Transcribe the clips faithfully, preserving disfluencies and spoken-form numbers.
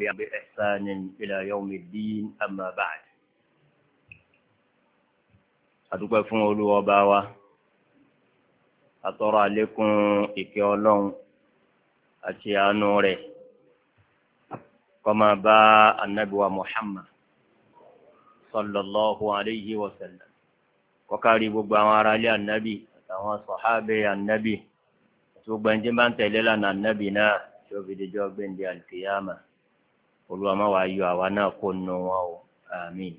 بإحسان إلى يوم الدين أما بعد. adúpẹ́ fún Olúwa Ọba wa atọrọ àlékún ìkẹ́ Ọlọ́run àti àánú rẹ̀ kó máa bá Ànábì wa Muhammad sallallahu alayhi wa sallam, kó kárí gbogbo àwọn ará ilé Ànábì àtàwọn sàhábé Ànábì àti gbogbo ẹni tí bá ń tẹ̀lé lánàá Ànábì náà tí ó fi dijọ́ gbẹ̀ǹdẹ̀ al-qiyama. Olúwa má wàá yọ àwa náà kó nù wọn o, àmín.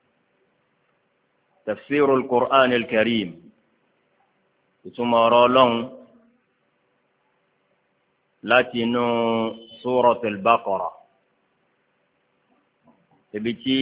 تفسير القرآن الكريم ثم رولون لاتنو سورة البقرة تبتي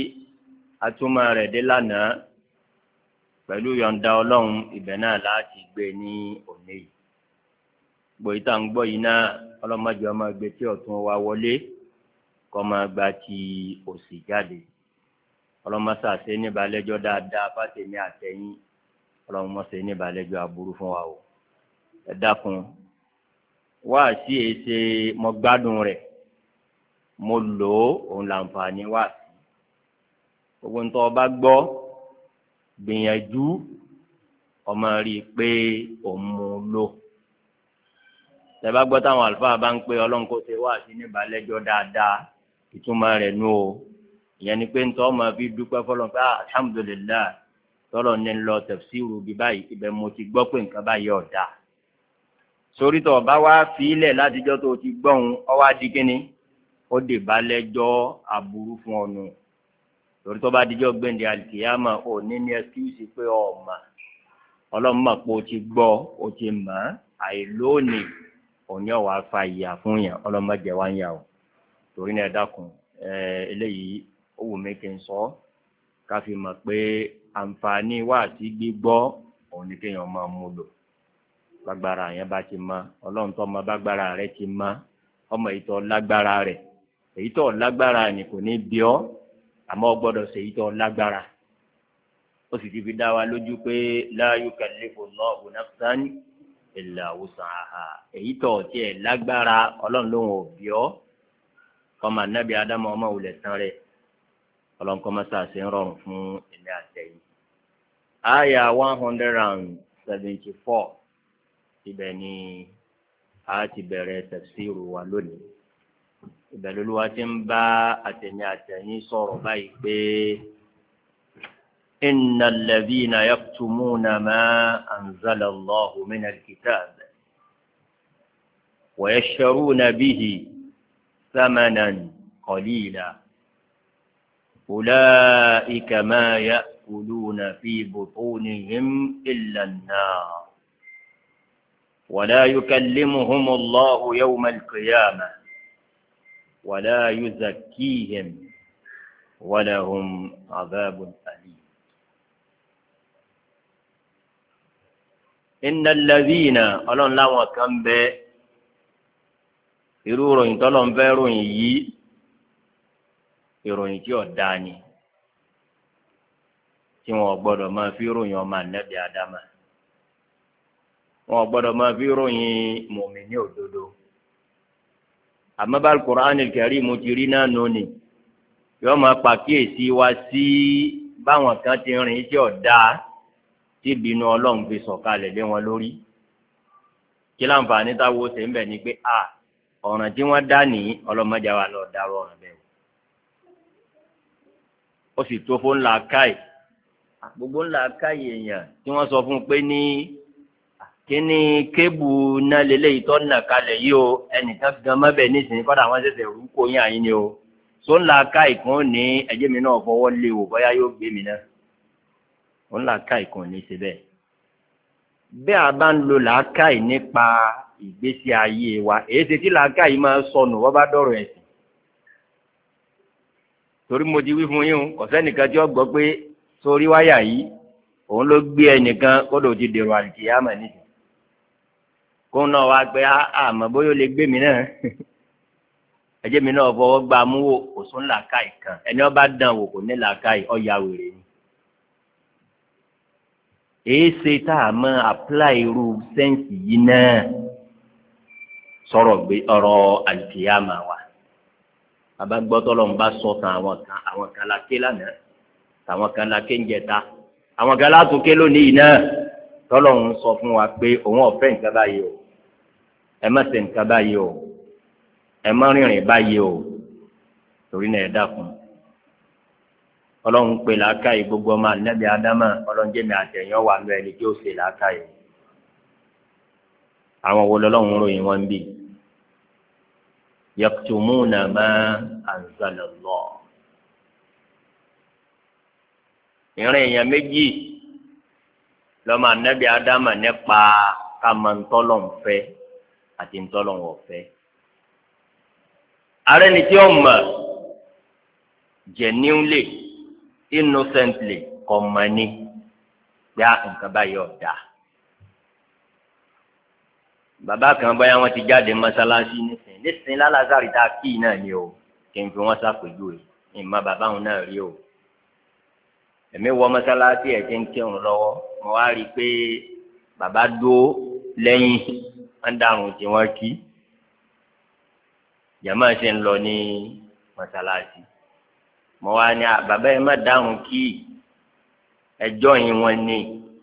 أتما ردلنا pẹ̀lú yọ̀ǹda Ọlọ́run ibẹ̀ náà láti gbé ní òní yìí. Gbòyìtà ń gbọ́ yìí náà ọlọ́mọdé ọmọ gbé tí ọ̀tún wa wọlé kọ́ máa gba ti òsì jáde. Ọlọ́mọsà ṣe ní balẹ̀jọ́ dáadáa fàtẹ̀mí àtẹ̀yìn, ọlọ́mọsà ní balẹ̀jọ́ aburú fún wa o. Ẹ dákun wá sí èsè mo gbádùn rẹ̀ mo lò ó òun làǹfààní wá sí. Gbogbo nǹkan ọba gbọ́ gbìyànjú ọmọ rí i pé òun mú un lò. Ẹ bá gbọ́ táwọn àlùfáà bá ń pé Ọlọ́run kó ṣe wá sí ní balẹ̀jọ́ dáadáa, ìtumọ̀ rẹ̀ nù o. Ìyẹn ni pé ntọ́ ọmọ fi dúpẹ́ fọlọ́n pé alhamdulilayi tọ́lọ̀ ní lọ tafsiru bí báyìí ibẹ̀ mo ti gbọ́ pé nǹkan báyìí ọ̀dà. Sórí tó ọba wá fílẹ̀ látijọ́ tó ti gbọ́hùn ọwọ́ adigunni ó dè bá lẹ́jọ́ aburú fún ọ̀nù. Sórí tó bá dijọ́ gbẹ̀ǹdẹ̀ alikiyama ò ní ní ẹsikúùsì pé ọ̀ma Ọlọ́run mọ̀ pé o ti gbọ́ o ti mọ̀ àìlónìí òní ọ̀wá fa ìyà fún yàn ọlọ́mọdé wá ń yà o. Torí náà ẹ dákun eléyìí ó wù mí kí n sọ ká fi mọ̀ pé àǹfààní wà sí gbígbọ́ òun ni kéèyàn máa mú lò. Lágbára yẹn bá ti mọ Ọlọ́run tó mọ bágbára rẹ ti mọ ọmọ èyí tó lágbára rẹ èyí tó lágbára ni kò ní bí ọ àmọ́ ọ gbọ́dọ̀ ṣe èyí tó lágbára. Ó sì ti fi dá wa lójú pé la yukallifu Allahu nafsan illa wus'aha. Èyí tó tiẹ̀ lágbára Ọlọ́run ló ń bí ọ kọ́mọ anábì Ádámù ọmọ òwúlẹ̀ tán rẹ̀ ọlọ́nkọ́ mọ́sá ṣe ń rọrùn fún ilé àtẹ̀yìn. Àyà one hundred and seventy four ibẹ̀ ni a ti bẹ̀rẹ̀ tafsiru wa lónìí. Ibẹ̀ lÓlúwa ti ń bá àtẹ̀yìn àtẹ̀yìn sọ̀rọ̀ báyìí pé innal ladhina yaktumuna ma anzala Allahu minal kitab wa yashtaruna bihi thamanan qalila أولئك ما يأكلون في بطونهم إلا النار ولا يكلمهم الله يوم القيامة ولا يزكيهم ولهم عذاب أليم. إن الذين ọlọ́run láwọn kan bẹ irú ròyìn tọ́lọ́ ń fẹ́ ròyìn yìí ìròyìn tí ọ̀dá ni tí wọn gbọ́dọ̀ máa fi ròyìn ọmọ ànábì Ádámà, wọn gbọ́dọ̀ máa fi ròyìn mùmínì òdodo. Àmọ́ bá Al-Qur'anil Karim mo ti rí náà nùní yóò máa pàkíyèsí wa sí báwọn kan ti rìn tí ọ̀dá tí ìbínú Ọlọ́run fi sọ̀kalẹ̀ lé wọn lórí. Kí láǹfààní táwo ṣe ń bẹ̀ ni pé a ọ̀ràn tí wọ́n dá ní ọlọ́mọdé wa lọ́ọ́ dárò ọ̀ràn bẹ́ẹ̀. Ó sì tó fún ńlá káì gbogbo ńlá káì èèyàn tí wọ́n sọ fún un pé ní kíní kébù náà lélẹ́yìí tó nà kalẹ̀ yìí o ẹnìkan gan mọ́bẹ̀ nísìnyí kọ́dà wọ́n ṣẹ̀ṣẹ̀ rú kó yín àyín ni o. Tó ńlá káì kan ní ẹjẹ́ mi náà fọwọ́ lé o bóyá yóò gbé mi náà. Ó ńlá káì kan ní í ṣe bẹ́ẹ̀. Bí a bá ń lo làákàì nípa ìgbésí ayé wa èyí ṣe tí làákàì máa sọnù wọ́n bá dọ̀rọ̀ ẹ̀sìn. Torí mo ti wí fún yín o kò sẹ́nìkan tí ó gbọ́ pé sórí wáyà yìí òun ló gbé ẹnìkan kódò ti dèrò àlùkìyámà nìyí. Kó náà wá pé àmọ́ bóyá ó lè gbé mi náà ẹjẹ́ mi náà fọwọ́ gbà mú wò kò sún làákàì kan ẹni ó bá dán wò kò ní làákàì ó ya wèrè ni. Èé ṣe tá a mọ apply irú sẹ́ǹsì yìí náà sọ̀rọ̀ gbé ọ̀rọ̀ àlùkìyámà wa. bàbá gbọ́ tọ́lọ́run bá sọ tán àwọn kan àwọn kan la ké lánàá àwọn kan la ké ń jẹta àwọn kan látòké lónìí náà tọ́lọ́run sọ fún wa pé òun ọ̀fẹ́ nǹkan báyìí o ẹ má ṣe nǹkan báyìí o ẹ má rìnrìn báyìí o torí náà ẹ dákun ọlọ́run pè làákàyè gbogbo ọmọ ànábì ádámà ọlọ́run jẹ́mi àtẹ̀yìn wà lọ ẹni tí ó ṣe làákàyè àwọn wo lọ́lọ́run ròyìn wọn bí yaktumuna ma anzalallah ìrìn èèyàn méjì lọ́mọ ànábì ádámà nípa kàmántọ́lọ́nfẹ́ àti ntọ́lọ́wọ̀fẹ́ ààrẹ ni tí ó mọ̀ genuinely innocently kọ̀mọ̀ni gbá nǹkan báyìí ọ̀dà. bàbá kan báyà wọn ti jáde mọ́sálásí nísìnyí nísìnyí lálàzárì tá a kí náà ni o kí n fi wọn ṣàpèjúwe ìmọ̀ bàbá wọn náà rí o. èmi wọ mọ́sálásí ẹ̀ ti ń kírun lọ́wọ́ mo wá rí i pé bàbá dúró lẹ́yìn wọ́n dàrún tí wọ́n kí jàmá ṣe ń lọ ní mọ́sálásí mo wá ní bàbá yẹn má dáhùn kí ẹjọ́ yín wọn ní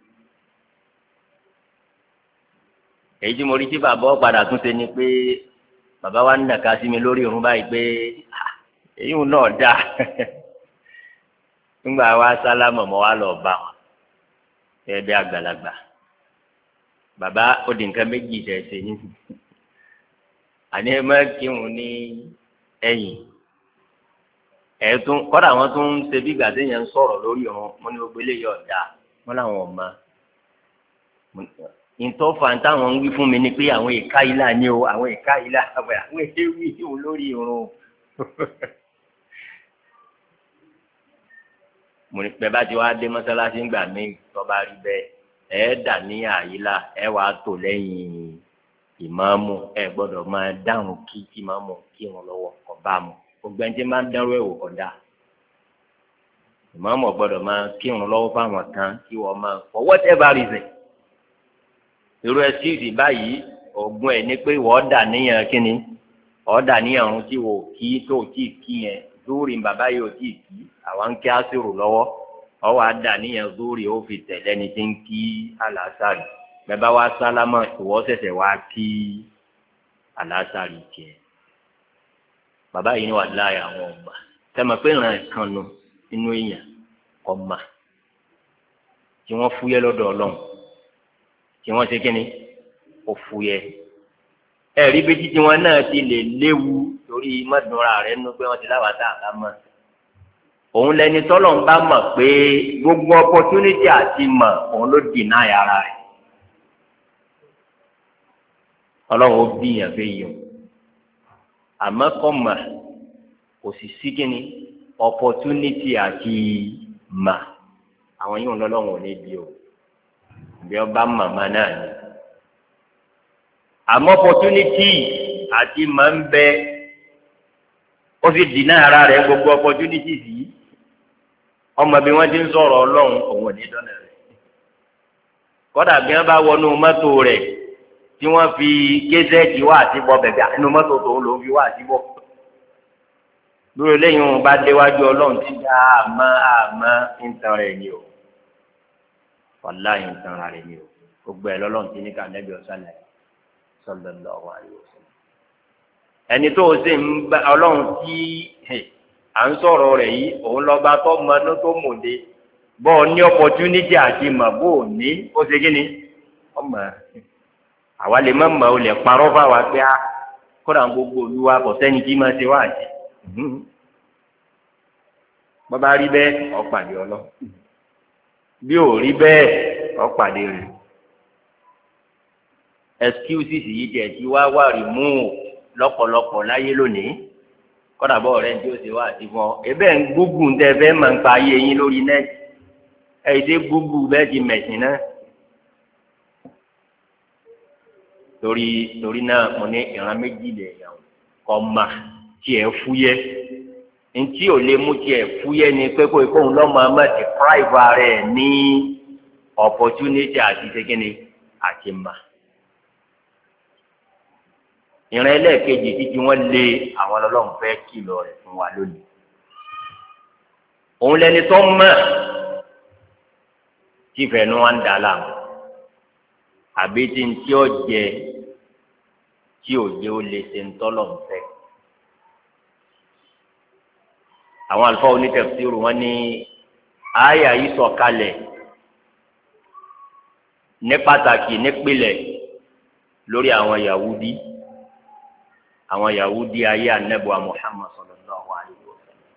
èyí tí mo rí tí bàbá ọ̀padà tún ṣe ni pé bàbá wa ń nàka sí mi lórí irun báyìí pé èyí ń náà dá nígbà wa sálámọ̀ mo wá lọ bá wọn ẹ bí àgbàlagbà bàbá ó di nǹkan méjì ṣẹ̀ṣẹ̀ ní àní ẹ má kírun ní ẹ̀yìn ẹ̀ẹ́dún kọ́dà wọn tún ń ṣe bí gàdé yẹn ń sọ̀rọ̀ lórí ọ̀run wọn ní gbogbo eléyìí ọ̀dà wọn làwọn ọ̀ma ìtọ́fà táwọn ń wí fún mi ni pé àwọn ìka ilá ni o àwọn ìka ilá àwọn èdè wí ìhùn lórí irun mo ní pẹ́ bá ti wá dé mọ́sálásí ńgbà mí tọ́ba rí bẹ́ẹ̀ ẹ̀ dà ní àyílá ẹ̀ wàá tò lẹ́yìn ìmáàmù ẹ̀ gbọ́dọ̀ máa dáhùn kí ìmáàmù kí wọn lọ́wọ́ kọ́ bá mu gbogbo ẹni tí máa ń dánrú ẹ̀wò kọ̀dá ìmáàmù gbọ́dọ̀ máa kírun lọ́wọ́ fáwọn kan kí wọ́n máa for whatever reason irú ẹsíìsì báyìí ògùn ẹ̀ ní pé wọ́n dà níyàn kínní wọ́n dà níyàn ọ̀run tí wò kí tó tí kí yẹn zúrì bàbá yìí ò tí kí àwọn ń kí àṣírò lọ́wọ́ ọwọ́ àdà níyàn zúrì ó fi tẹ̀lé ẹni tí ń kí àlàásàrì bẹ́ẹ̀ bá wá sálámà ìwọ ṣẹ̀ṣẹ̀ wá kí àlàásàrì tiẹ̀ bàbá yìí ni wà láàyè àwọn ọgbà tẹmọ pé ìran ẹ̀kan nu inú èèyàn ọmọ tí wọ́n fúyẹ́ lọ́dọ̀ Ọlọ́run tí wọ́n ṣe kínní ó fúyẹ́ ẹ̀rí bí títí wọn náà ti lè léwu torí mọ́dúnra rẹ̀ nínú pé wọ́n ti láwàá tá a bá mọ̀ òun lẹni tọ́lọ̀ ń bá mọ̀ pé gbogbo opportunity àti mọ̀ òun ló dì náà yàrá rẹ̀ Ọlọ́run ó bí yàn fẹ́ yìí o àmọ́ kọ́ mà kò sì sí kíni opportunity àti mà àwọn yóò lọ́lọ́run ò ní bí o bí ọba màmá náà ni àmọ́ opportunity àti mà ń bẹ ó fi dìnnà ara rẹ̀ gbogbo opportunity yìí ọmọ bí wọ́n ti ń sọ̀rọ̀ Ọlọ́run òun ò ní dọ́nà rẹ̀ kọ́dà bí wọ́n bá wọnú mọ́tò rẹ̀ tí wọ́n fi kézẹ́ẹ̀tì wá àti bọ́ bẹ̀bẹ̀ inú mọ́tò tó ló ń fi wá àti bọ́. lórí lẹ́yìn wọn bá déwájú Ọlọ́run tí a àmọ́ àmọ́ ń tan rẹ̀ ni o wàláhì ń tan rẹ̀ ni o gbogbo ẹ̀ lọ́lọ́run ti ní ká nẹ́bí ọ̀sán náà sallallahu alaihi wasallam. ẹni tó o sì ń bá Ọlọ́run tí à ń sọ̀rọ̀ rẹ̀ yìí òun lọ́ba tó mọ ní tó mòde bọ́ ọ ní opportunity àti mọ̀ bó o ní ó ṣe kí ni ọmọ àwa lè má mọ̀ ọ́ lè parọ́ fáwa pé á kódà gbogbo olúwa kò sẹ́ni tí máa ṣe wá àjẹ́ bọ́bá rí bẹ́ẹ̀ ó pàdé ọlọ́ bí ò rí bẹ́ẹ̀ ó pàdé rẹ̀ excuses yìí jẹ́ tí wá wà rí mú lọ́pọ̀lọpọ̀ láyé lónìí kódà bọ́ ọ̀rẹ́ tí ó ṣe wá àti fún ọ ebẹ́ ń gúgù ń tẹ́ fẹ́ máa ń pa ayé yín lórí nẹ́ẹ̀tì ẹ̀yìn tí gúgù bẹ́ẹ̀ ti mẹ̀sìn náà. torí torí náà mo ní ìran méjì lè yàn ọmọ tí ẹ fúyẹ́ ntí ò lè mú tí ẹ fúyẹ́ ni pé kó ikóhun lọ́mọ ọmọ ti prive rẹ̀ ní opportunity àti ṣẹ́gẹ́ni àti mà ìran ẹlẹ́ẹ̀kejì títí wọ́n lé àwọn ọlọ́run fẹ́ kìlọ̀ rẹ̀ fún wa lónìí. òun lẹni tó mọ̀ tí ìfẹ́ nu wa ń dà láàmú àbí tí ń tí ó jẹ tí ò jẹ́ ó lè ṣe ń tọ́lọ̀ ń fẹ́. àwọn àlùfáà onítẹ̀fsíìrù wọn ní àyà yìí sọ̀kalẹ̀ ní pàtàkì nípìlẹ̀ lórí àwọn Yahudi àwọn Yahudi ayé anabu Muhammad sallallahu alaihi wa sallam.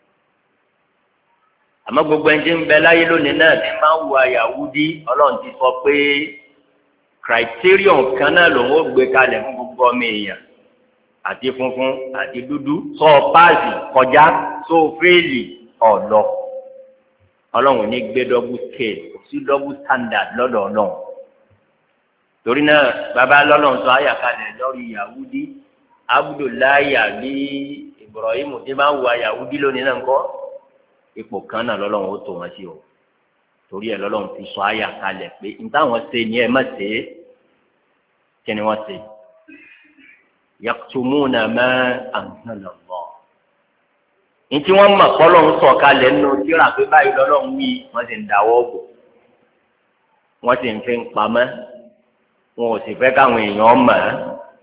àmọ́ gbogbo ẹni tí ń bẹ láyé lónìí náà ti máa ń wà Yahudi Ọlọ́run ti sọ pé criterion kan náà lòun ó gbé kalẹ̀ fún gbogbo ọmọ èèyàn àti funfun àti dúdú sọ páàsì kọjá sọ fẹ́ẹ̀lì ọ̀lọ́ Ọlọ́run ní gbé double scale kò sí double standard lọ́dọ̀ Ọlọ́run. torí náà bàbá lọ́lọ́run sọ àyàkálẹ̀ lórí Yahudi Abdullahi àbí Ibrahim tí máa ń wà Yahudi lónìí náà ńkọ́ ipò kan náà lọ́lọ́run ó tó wọn sí o torí ẹ̀ lọ́lọ́run fi sọ àyàkálẹ̀ pé nítawọn ṣe ni ẹ má ṣe é kí ni wọ́n ṣe yaktumuna ma anzala Allah ní tí wọ́n mọ̀ kọ́ lọ́run sọ kalẹ̀ nínú tíra pé báyìí lọ́lọ́run wí wọ́n sì ń dáwọ́ bò wọ́n sì ń fi ń pamọ́ wọn ò sì fẹ́ káwọn èèyàn mọ̀ ẹ́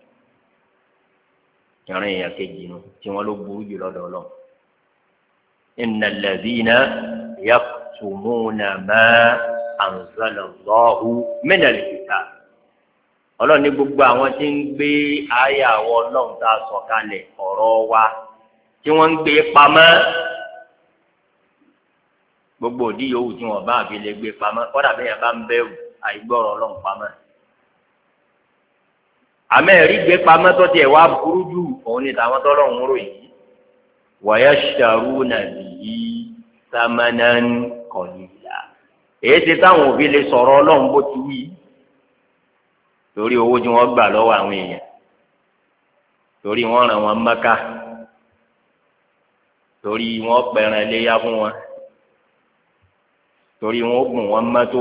ìrìn èèyàn kejì nu tí wọ́n ló burú jù lọ́dọ̀ Ọlọ́run. innal ladhina yaktumuna ma anzala Allahu minal kitab. Ọlọ́run ní gbogbo àwọn tí ń gbé àyà àwọn Ọlọ́run tá a sọ kalẹ̀ ọ̀rọ̀ wa tí wọ́n ń gbé pamọ́ gbogbo òdì yòówù tí wọ́n bá àfi lè gbé pamọ́ kọ́dà bẹ́ẹ̀ yẹn bá ń bẹ̀rù àìgbọ́rọ̀ Ọlọ́run pamọ́. àmẹ́rí gbé pamọ́ tó tiẹ̀ wá burú jù òun ni tàwọn tọ́lọ́run rò yìí wa yashtaruna bihi thamanan qalila. èyí ti táwọn òbí lè sọ̀rọ̀ Ọlọ́run bó ti wí torí owó tí wọ́n gbà lọ́wọ́ àwọn èèyàn torí wọ́n ràn wọ́n Mẹ́kà torí wọ́n pẹ̀ràn léyà fún wọn torí wọ́n gùn wọ́n mọ́tò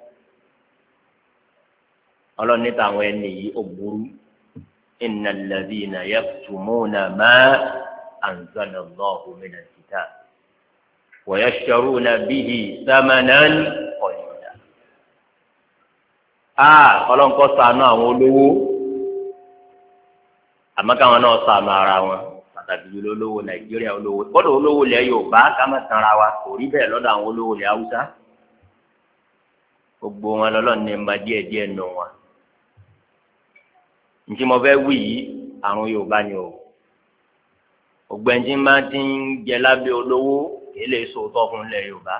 Ọlọ́run ní tàwọn ẹni yìí ó burú. innal ladhina yaktumuna ma anzala Allahu minal kitab wa yashtaruna bihi thamanan qalila. a Ọlọ́run kó ṣàánú àwọn olówó àmọ́ káwọn náà ṣàánú ara wọn pàtàkì jùlọ olówó Nàìjíríà olówó kọ́dọ̀ olówó ilẹ̀ Yorùbá ká má tanra wa kò rí bẹ́ẹ̀ lọ́dọ̀ àwọn olówó ilẹ̀ Haúsá gbogbo wọn lọ́lọ́run ní ma díẹ̀ díẹ̀ nù wọn. ntí mo fẹ́ wí yìí àrùn Yorùbá ni o ògbẹ́njí máa ti ń jẹ lábẹ́ olówó kì í lè sòótọ́ fún ilẹ̀ Yorùbá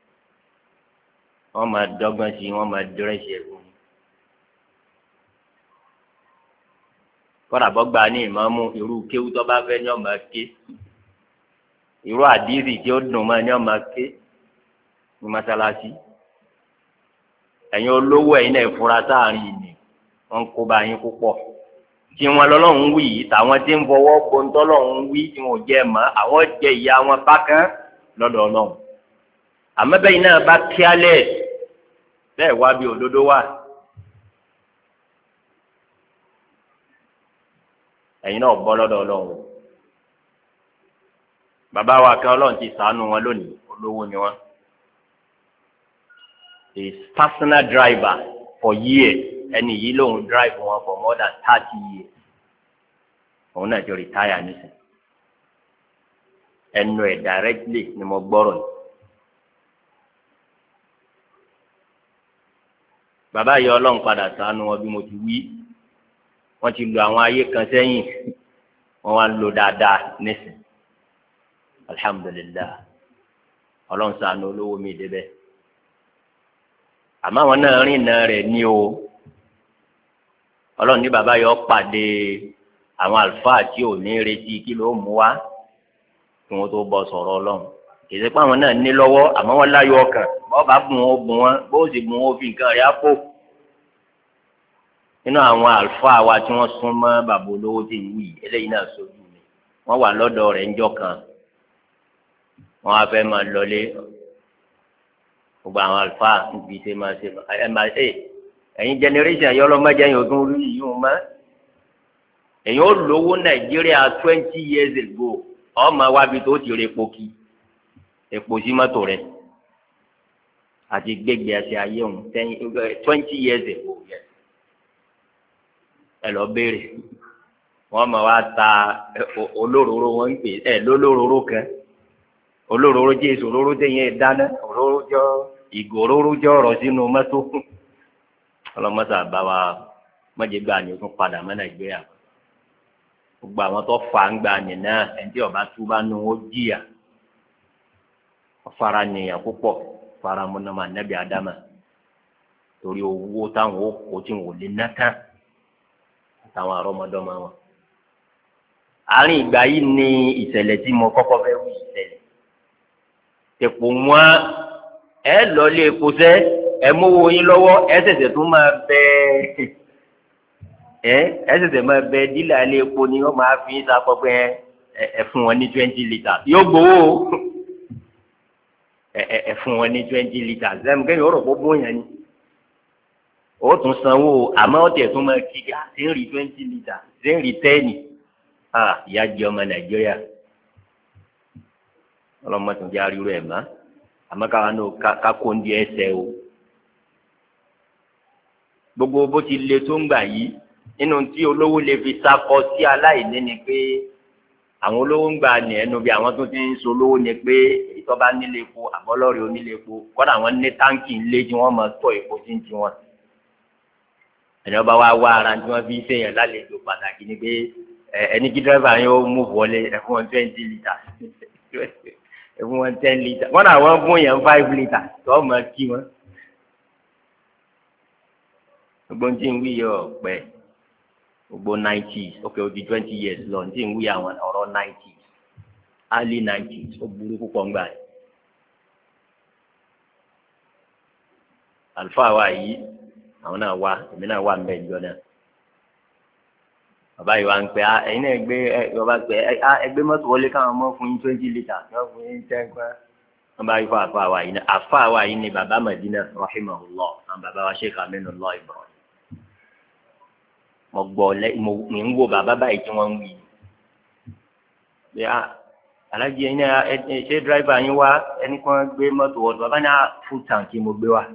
wọ́n máa dọ́gbọ́n sí i wọ́n máa dírẹ́sì ẹ̀kọ́ ni. kọ́dà bọ́ gba ní ìmáàmù irú kéwú tó bá fẹ́ ní ọmọ ké irú àdìsí tí ó dùn mọ́ ní ọmọ ké ní mọ́sálásí. ẹ̀yin olówó ẹ̀yin náà fura sáàrin ìní wọ́n kó bá yín púpọ̀ tí wọn lọ́lọ́run wí yìí tàwọn tí ń fọwọ́ gbóńtọ́ lọ́run wí tí wọn ò jẹ́ mọ́ àwọn jẹ ìyá wọn bákan lọ́dọ̀ Ọlọ́run. àmọ́ bẹ́yìn náà bá kíálẹ̀ bẹ́ẹ̀ wá bí òdodo wà ẹ̀yin náà bọ́ lọ́dọ̀ Ọlọ́run. bàbá wa kan Ọlọ́run ti ṣàánú wọn lónìí olówó ni wọn. a personal driver for years ẹni yìí lòun drive wọn for more than thirty years òun náà jọ retire nísìn ẹnu ẹ directly ni mo gbọ́rọ̀ yìí. bàbá yìí Ọlọ́run padà ṣàánú wọn bí mo ti wí wọ́n ti lo àwọn ayé kan sẹ́yìn wọ́n wá ń lo dáadáa nísìn alhamdulilah Ọlọ́run ṣàánú olówó mi débẹ̀ àmọ́ àwọn náà rìn náà rẹ̀ ní o Ọlọ́run ní bàbá yọ pàdé àwọn àlùfáà tí ò ní retí kí ló mú wá kí wọ́n tó bọ́ sọ̀rọ̀ Ọlọ́run kì í ṣe pé àwọn náà ní lọ́wọ́ àmọ́ wọ́n láyọ̀ ọkàn bọ́ọ̀ bá bùn ó bùn wọn bó sì bùn ó fi nǹkan rẹ̀ á pò nínú àwọn àlùfáà wa tí wọ́n sún mọ́ bàbá olówó tí ń wí eléyìí náà sojú mi wọ́n wà lọ́dọ̀ rẹ̀ ńjọ́ kan wọ́n á fẹ́ máa lọlé gbogbo àwọn àlùfáà níbi tí máa ṣe ẹ máa ṣe ẹ̀yin generation yọ ọlọ́mọdé yẹn ò tún rí yìí wọn mọ́ èyàn ó lówó Nàìjíríà twenty years ago ọmọ wábi tó ti rè epo kí epo sí mọ́tò rẹ̀ àti gbégbé ẹsẹ̀ ayé òun twenty years ago yẹn ẹ lọ béèrè wọ́n máa wá ta olóróró wọn ń pè ẹ lólóróró kan olóróró jẹ́ èso olóró tẹ̀yìn dáná olóró jọ ìgò olóró jọ ọ̀rọ̀ sínú mọ́tò ọlọ́mọ́sá bá wa mọ́jẹ́ gbà ní o tún padà mọ́ Nàìjíríà gbogbo àwọn tó fà ń gbà ní náà ẹni tí ọba tú bá nu ó jìyà ọ̀fara nìyàn púpọ̀ fara mọ́nàmá nẹ́bí Ádámà torí owó táwọn ó kó tí wọn ò lè ná tán àtàwọn àrọ́mọdọ́mọ wọn. àárín ìgbà yìí ni ìṣẹ̀lẹ̀ tí mo kọ́kọ́ fẹ́ wí ìṣẹ̀lẹ̀ epo wọn ẹ lọ lé epo sẹ́ ẹ mówó yín lọ́wọ́ ẹ ṣẹ̀ṣẹ̀ tún máa bẹ ẹ ẹ ṣẹ̀ṣẹ̀ máa bẹ dílà ilé epo ni wọ́n máa fi ń sakọ pé ẹ fún wọn ní twenty litres yóò gbowó ẹ ẹ fún wọn ní twenty litres lẹ́nu kẹ́yìn ọ̀rọ̀ gbogbo yẹn ni ó tún sanwó àmọ́ ó tẹ̀ tún máa kí ká ṣe ń rí twenty litres ṣe ń rí ten ah ìyá jẹ ọmọ Nàìjíríà ọlọ́mọ tó ń jẹ́ àríwó ẹ̀ mọ́ àmọ́ káwa náà ká kó ń di ẹsẹ̀ o gbogbo bó ti le tó ń gbà yìí nínú tí olówó lè fi sakọ sí aláìní ni pé àwọn olówó ń gbà ní ẹnu bí àwọn tó ti ń so olówó ni pé ìtọ́ bá nílé epo àbọ́lọ́rì onílé epo kọ́dà wọ́n ní táǹkì ńlé tí wọ́n máa tọ́ epo sí ti wọn ẹni ọba wa wá ara tí wọ́n fi ṣèyàn lálejò pàtàkì ni pé ẹni kí dírẹ́fà yẹn ó mú wọlé ẹ̀fún wọn twenty litres ẹ̀fún wọn ten litres wọ́n náà wọ́n fún yẹn five litres tó ọmọ kí wọn. gbogbo ní tí ń wí yọ ọ̀pẹ gbogbo nineties ok ó di twenty years lọ ní tí ń wí àwọn ọ̀rọ̀ nineties early nineties ó burú púpọ̀ ńgbà yìí. àlùfáà wa yìí àwọn náà wá èmi náà wà mbẹ ìjọ náà bàbá yìí wá ń pẹ ẹ̀yin náà gbé bàbá pẹ ẹgbẹ́ mọ́tò wọlé káwọn ọmọ fún yín twenty litres wọ́n fún yín ten kwan wọ́n bá yí fún àfa wa yìí náà àfa wa yìí ni bàbá Madina rahimahullah àwọn bàbá wa Sheikh Aminullah Ibrahim mo gbọ́ lẹ mo ń wo bàbá báyìí tí wọ́n ń wí bí a alájí ẹ̀yin náà ṣé dírẹ́fà yín wá ẹni kan gbé mọ́tò wọ́n bàbá náà full tank mo gbé wá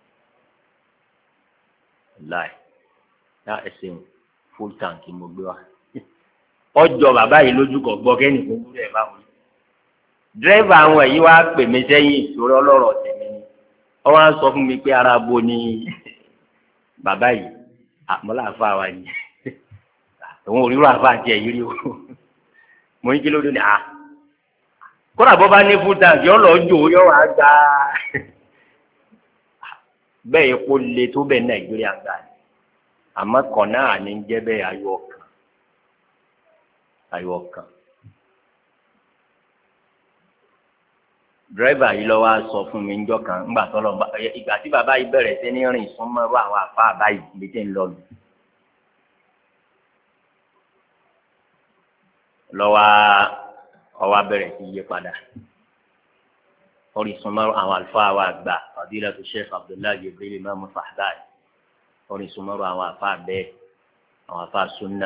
láì yá ẹsẹ̀ full tank mo gbé wa ọjọ́ bàbá yìí lójú kọ gbọ́ kẹ́ni kó wúlò ẹ̀ báwọn dírẹ́fà àwọn yìí wá pè mí sẹ́yìn ìṣòro ọlọ́rọ̀ tèmi ni wọ́n wá ń sọ fún mi pé ara bo ni bàbá yìí àmọ́lá àfa wa yìí òun ò rí rú àfa jẹ yìí rí o mo ní kí ló dé ní à kódà bọ́ bá ní full tank yọ lọ jò yọ wá gbà bẹ́ẹ̀ epo le tó bẹ́ẹ̀ Nàìjíríà gbà ní àmọ́ kàn náà ní jẹ́ bẹ́ẹ̀ ayọ̀ ọ̀kan ayọ̀ ọ̀kan. dírẹ́bà yìí lọ wá sọ fún mi níjọ́ kan ńgbà tó lọ ìgbà tí bàbá yìí bẹ̀rẹ̀ sí ní rìn súnmọ́ rú àwọn àfa àbáyìí ibi tí ń lọ lù. lọ́wọ́ ọwọ́ abẹ́rẹ́ sí yí padà orísun márùn àwọn àlùfáà wa gbà fadilatu Sheikh Abdullahi Jibril Imam Sahbani orísun márùn àwọn àfáà bẹ́ẹ̀ àwọn àfáà sunna.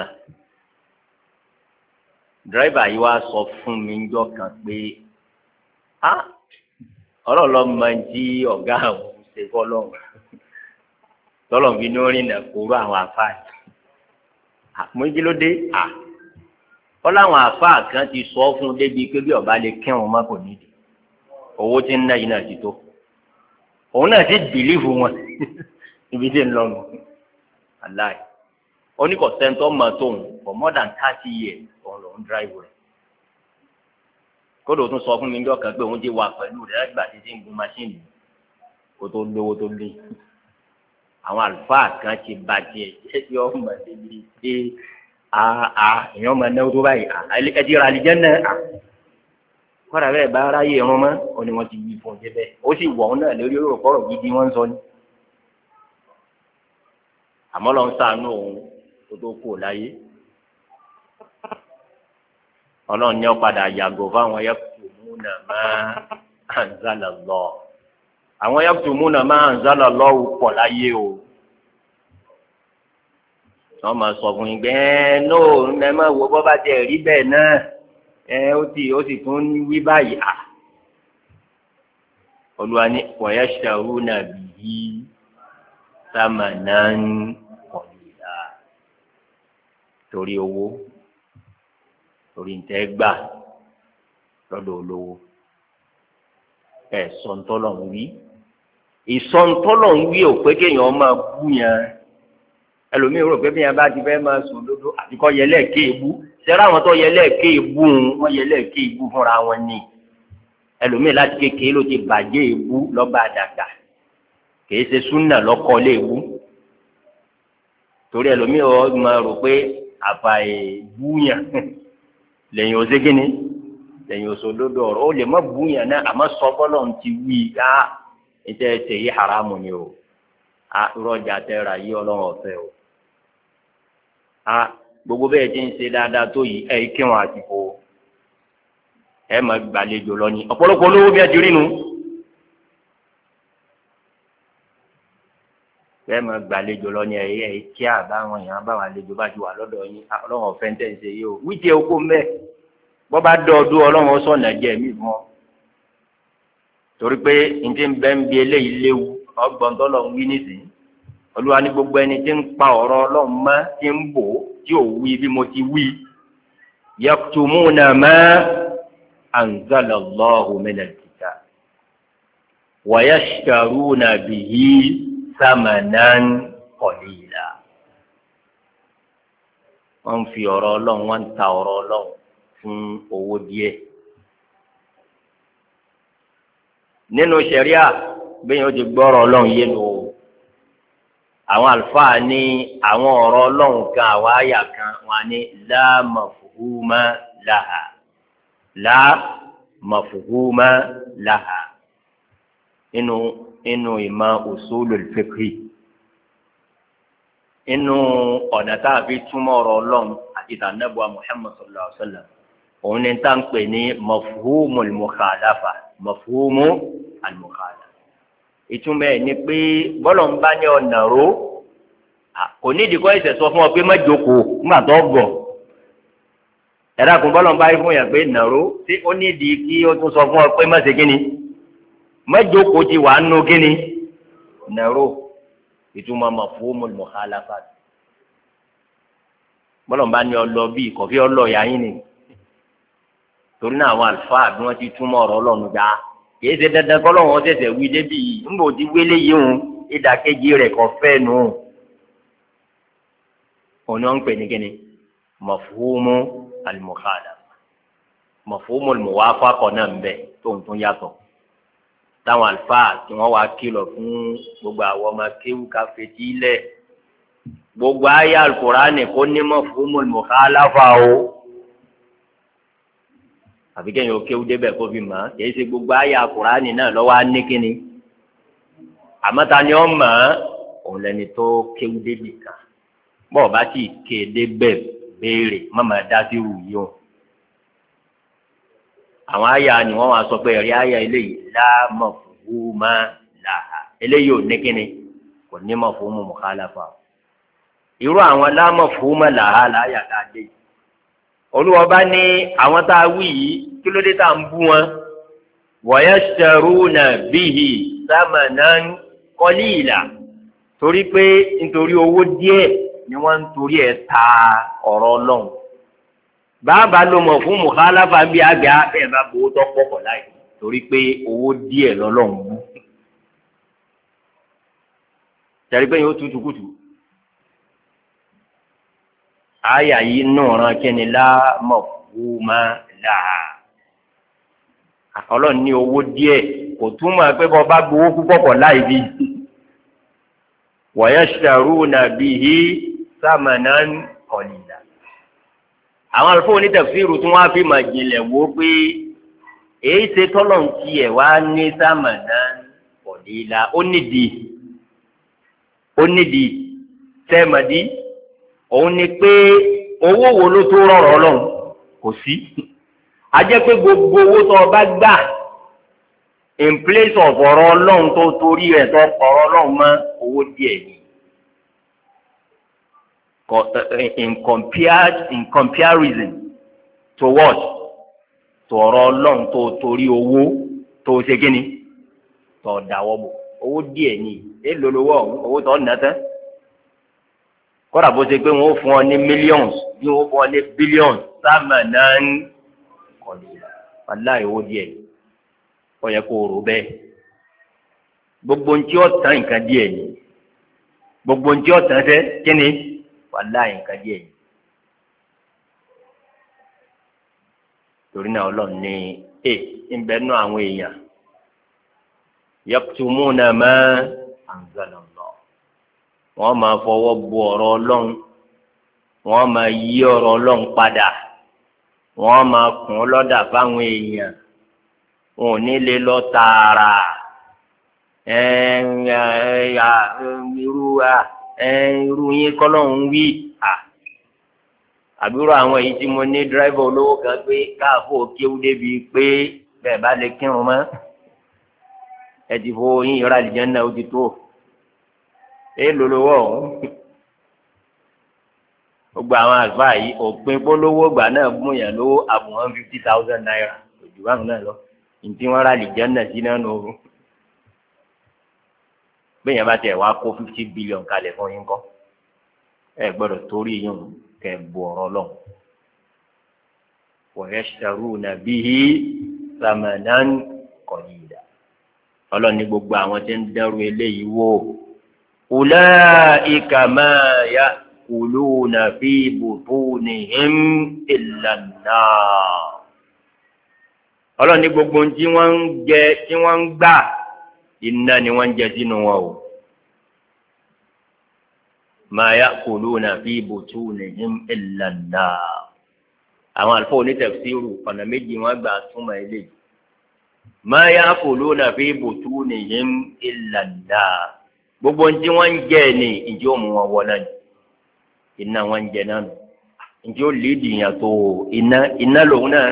dírẹ́bà yìí wá sọ fún mi ńjọ́ kan pé á ọ̀rọ̀ lọ máa ń jí ọ̀gá àwọn ṣe fọ́lọ́run tọ́lọ̀ fi ní orin náà kóró àwọn àfáà àmọ́ kí ló dé à wọ́n láwọn àfáà kan ti sọ fún un débi pé bí ọba lè kírun mọ́ kò nídìí owó tí ń ná yìí náà ti tó òun náà ti bìlífù wọn ibi tí ń lọ nù aláì oníkọ̀sẹ́ńtọ́ mọ̀ tóun for more than thirty years òun lòún dráìvù rẹ̀ kódò tún sọ fún mi níjọ́ kan pé òun ti wà pẹ̀lú rẹ̀ lágbà títí ń gun máṣíìnì kó tó lówó tó lé àwọn àlùfáà kan ti ba tiẹ̀ jẹ́ tí wọ́n mọ̀ débi pé àà èèyàn máa náwó tó báyìí ẹ ti ra àlìjẹ́ náà kọ́ra bẹ́ẹ̀ bá aráyé irun mọ́ ọ ni wọ́n ti yí fún un jẹ́ bẹ́ẹ̀ ó sì wọ̀ ọ́n náà lórí òrùkọ́rọ̀ gidi wọ́n ń sọ ní. àmọ́ lọ́n sànú òun tó tó kù láyé ọlọ́run ní ọ̀padà yàgò fáwọn yaktumuna ma anzala Allah àwọn yaktumuna ma anzala Allah pọ̀ láyé o wọ́n máa sọ fún yín pé ẹ no ẹ má wo bọ́ bá tiẹ̀ rí bẹ́ẹ̀ náà ẹ ó ti ó sì tún wí báyìí à olúwa ní wayashtaruna bihi thamanan qalila torí owó torí ntẹ́ gbà lọ́dọ̀ olówó ẹ̀ sọ̀ntọ́lọ̀ ń wí ìsọ̀ntọ́lọ̀ ń wí ò pé kéèyàn máa bú yẹn ẹlòmíín rò pé bí yẹn bá ti fẹ́ máa sùn lódò àti kọ́ yẹlẹ́ kéèbú sẹ́rẹ́ àwọn tó yẹlẹ́ kéèbú wọn yẹlẹ́ kéèbú fúnra wọn ni ẹlòmíín láti kékeré ló ti bàjẹ́ èbú lọ́ba àdàgbà kìí ṣe súnà lọ́kọ́ léèbú torí ẹlòmíín ọ̀ máa rò pé àbá èbú yẹn lẹ́yìn òṣèkínní lẹ́yìn òṣòdodo ọ̀rọ̀ ó lè má bú yẹn náà àmọ́ sọ bọ́lọ̀ ń ti wí á ètò ẹ̀sẹ̀ yìí haramu ni o a rọjà tẹ́ra yí ọlọ́run ọ̀fẹ́ o a gbogbo bẹ́ẹ̀ ti ń ṣe dáadáa tó yìí ẹ̀ kí wọn àti kó ẹ̀ máa gbàlejò lọ ní ọ̀pọ̀lọpọ̀ olówó bí ẹ ti rí nu ẹ̀ máa gbàlejò lọ ní ẹ̀ ẹ̀ kí àbáwọn èèyàn báwọn àlejò bá ti wà lọ́dọ̀ yín ọlọ́run ọ̀fẹ́ ń tẹ̀ ṣe yìí o wíjẹ oko mẹ́ bọ́ bá dọ́ọ̀dún ọlọ́run sọ̀nà jẹ́ mí fún ọ torí pé n ti bẹ́ ń bi eléyìí léwu ọgbọ̀n tó lọ ń wí nísìnyí olúwa ní gbogbo ẹni tí ń pa ọ̀rọ̀ ọlọ́run mọ́ tí ń bò tí ò wí bí mo ti wí yaktumuna ma anzala Allahu minal kitab wa yashtaruna bihi samanan qalila wọ́n fi ọ̀rọ̀ ọlọ́run wọ́n ń ta ọ̀rọ̀ ọlọ́run fún owó díẹ̀ nínú ṣẹ̀ríà bẹ́ẹ̀ ó ti gbọ́rọ̀ ọlọ́run yé nu o àwọn àlùfáà ní àwọn ọ̀rọ̀ ọlọ́run kan àwọn àyà kan wọn ní la mafhuma laha la mafhuma laha inú inú ìmọ̀ usulul fiqhi inú ọ̀nà tá a fi túmọ̀ ọ̀rọ̀ ọlọ́run àti tànàbùwà Muhammad sallallahu alaihi wa sallam òun ni tá à ń pè ní mafhumul mukhalafa mafhumu al-mukhalafa ìtumọ̀ ẹ̀ ni pé bọ́lọ̀ ń bá ní ọ̀nà ro kò nídìí kọ́ ẹ̀sẹ̀ sọ fún ọ pé má jókòó nígbà tó gbọ̀ ẹ̀rọ kún bọ́lọ̀ ń bá yí fún yàn pé nàró tí ó nídìí kí ó tún sọ fún ọ pé má ṣe kíni má jókòó ti wà nù kíni nàró ìtumọ̀ mafhumul mukhalafa bọ́lọ̀ ń bá ní ọlọ bíi kọ̀fí ọlọ yà yín ni torí náà àwọn àlùfáà bí wọ́n ti túmọ̀ ọ̀rọ̀ ọlọ́run gbà kìí ṣe dandan kọ́ lọ́wọ́ ṣẹ̀ṣẹ̀ wí débi yìí ńgbò tí wélé yìí ń ìdàkejì rẹ̀ kọ́ fẹ́ nù. òní wọn ń pè ní kíni mafhumu al-mukhalafa mafhumu al-muwafaqa náà ń bẹ tó ń tún yàtọ̀ táwọn àlùfáà tí wọ́n wá kìlọ̀ fún gbogbo àwọn ọmọ kéwù ká fetí lẹ̀ gbogbo ayé al-Qur'ani kó ní mafhumu al-mukhalafa o àfi kẹ́yìn òkè òde bẹ́ẹ̀ kó fi mọ̀ ọ́ kìí ṣe gbogbo àyà Kùránì náà lọ́wọ́ á ní kíni àmọ́ ta ni ọ́ mọ̀ ọ́ òun lẹni tó kéwú débi kan bọ́ọ̀ bá sì kéde bẹ́ẹ̀ béèrè mọ́mọ́ dá sí ìrù yìí o àwọn àyà ni wọ́n wá sọ pé ẹ̀rí àyà eléyìí la mafhuma laha eléyìí ò ní kíni kò ní mafhumu mukhalafa irú àwọn la mafhuma laha láyà ká dé yìí olúwa bá ní àwọn tá a wí yìí kí ló dé tá à ń bú wọn wa yashtaruna bihi samanan qalila torí pé nítorí owó díẹ̀ ni wọ́n ń torí ẹ̀ ta ọ̀rọ̀ ọlọ́run bàbá ló mọ̀ fún mukhalafa bí àgbà bẹ́ẹ̀ bá gbowó tó pọ̀pọ̀ láì torí pé owó díẹ̀ lọ́lọ́run bú tẹ̀rí pé yóò tutù kùtù. Aya yìí náà ràn kíni la mafhuma laha. Ọlọ́run ní owó díẹ̀ kò túmọ̀ pé bọ́ bá gbowó púpọ̀ pọ̀ láì bí. Wa yashtaruna bihi samanan qalila. Àwọn àlùfáà onítafsírù tí wọ́n á fi máa jìnlẹ̀ wò pé èyí ṣe tọ́lọ̀ ń tiẹ̀ wá ní samanan qalila ó nídìí ó nídìí tẹ́ẹ̀mọ̀dí. Òun ni pé owó wo ló tó rọrọ Ọlọ́run kò sí a jẹ́ pé gbogbo owó tó o bá gbà in place of ọ̀rọ̀ Ọlọ́run tó torí rẹ̀ tó ọ̀rọ̀ Ọlọ́run mọ́ owó díẹ̀ ni in compared in comparison to what to ọ̀rọ̀ Ọlọ́run tó torí owó tó ṣe kíni tó dáwọ́ bò owó díẹ̀ ni èlò lówó ọ̀hún owó tó ná tán kódà bó ṣe pé wọ́n ó fún ọ ní millions bí wọ́n ó fún ọ ní billions sáàmà náà ń kọ́lé wàláhì owó díẹ̀ ó yẹ kó rò bẹ́ẹ̀ gbogbo ntí ó tán nǹkan díẹ̀ ni gbogbo ntí ó tán fẹ́ kíni wàláhì nǹkan díẹ̀ ni torí náà Ọlọ́run ní ẹ ń bẹ nú àwọn èèyàn yaktumuna ma anzalallah wọ́n máa fọwọ́ bu ọ̀rọ̀ Ọlọ́run wọ́n máa yí ọ̀rọ̀ Ọlọ́run padà wọ́n máa kùn lọ́dà fáwọn èèyàn wọn ò ní lè lọ tààrà ẹ ẹ irú ẹ irú yín kọ́lọ́hún wí à àbúrò àwọn èyí tí mo ní dírẹ́fà olówó kan pé káàfó kéwú débi pé bẹ́ẹ̀ bá lè kírun mọ́ ẹ ti fo yín ìrọ̀ àlìjánnà ó ti tó ẹ lólówó ọ̀hún gbogbo àwọn àgbà yìí òpin polówó gbà náà gún yàn lówó àbùwọ̀n fifty thousand naira òjò báwọn náà lọ ntí wọn rà àlìjánnà sí náà nù ó bẹ́ẹ̀ yẹn bá tẹ̀ wá kó fifty billion kalẹ̀ fún yín kọ́ ẹ gbọ́dọ̀ torí yín kẹ́ bu ọ̀rọ̀ lọ. wa yashtaruna bihi thamanan qalila ọlọ́ni gbogbo àwọn tí ń dẹ́rù eléyìí wò ulaika ma ya'kuluna fi butunihim illa an-nar ọlọ́ni gbogbo tí wọ́n ń jẹ tí wọ́n ń gbà iná ni wọ́n ń jẹ sínú wọn o ma ya'kuluna fi butunihim illa an-nar àwọn àlùfáà onítẹ̀fsíìrù ọ̀nà méjì wọ́n gbà túmọ̀ eléyìí ma ya'kuluna fi butunihim illa an-nar gbogbo tí wọ́n ń jẹ ní ìjọ mú wọn wọ náà iná wọ́n ń jẹ náà ìjọ léèdì yàn tó iná iná lòun náà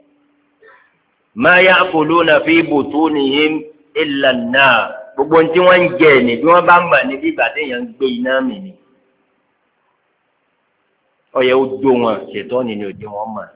ma ya'kuluna fi butunihim illa an-nar gbogbo tí wọ́n ń jẹ ní bí wọ́n bá ń bà ní bí ìbàdí yẹn ń gbé iná mi ni ọyẹ ó dó wọn ṣètọ́ ni ni òdi wọn mọ̀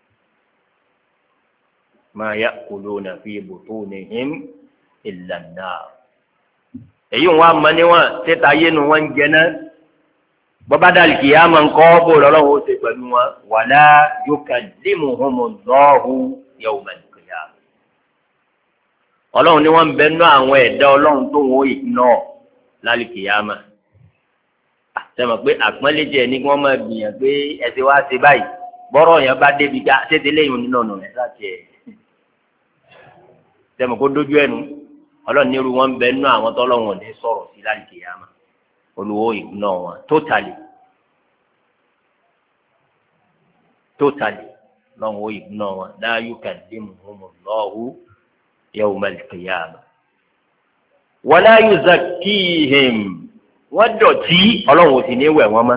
ma ya'kuluna fi butunihim illa an-nar èyí wọn àmọ́ níwọ̀n títa yénu wọn ń jẹ náà bọ́bá dàlí kìí àmọ́ nǹkan bó lọ́lọ́run ó ṣe pẹ̀lú wọn wala yukallimuhumullahu yawmal qiyamah ọlọ́run ni wọ́n ń bẹ nú àwọn ẹ̀dá ọlọ́run tó wọ́n ignore lálẹ́ kìyàmà àtẹ̀mọ̀ pé àpọ́nlẹ́jẹ̀ ni wọ́n máa gbìyànjú pé ẹ̀sẹ̀ wá ṣe báyìí bọ́rọ̀ yẹn bá débi ká ṣètì lẹ́yìn nínú ọ̀nà rẹ̀ láti ẹ̀ tẹ̀mọ̀ kó dójú ẹnu ọlọ́run ní irú wọn ń bẹ nú àwọn tọ́lọ́run ò ní sọ̀rọ̀ sí lálẹ́ kìyàmà olùwọ́ ignore wọn totally totally lọ́wọ́ ignore wọn la yukallimuhumullahu yawm al-qiyamah wala yuzakkihim wọ́n dọ̀tí ọlọ́run ò sì ní wẹ̀ wọ́n mọ́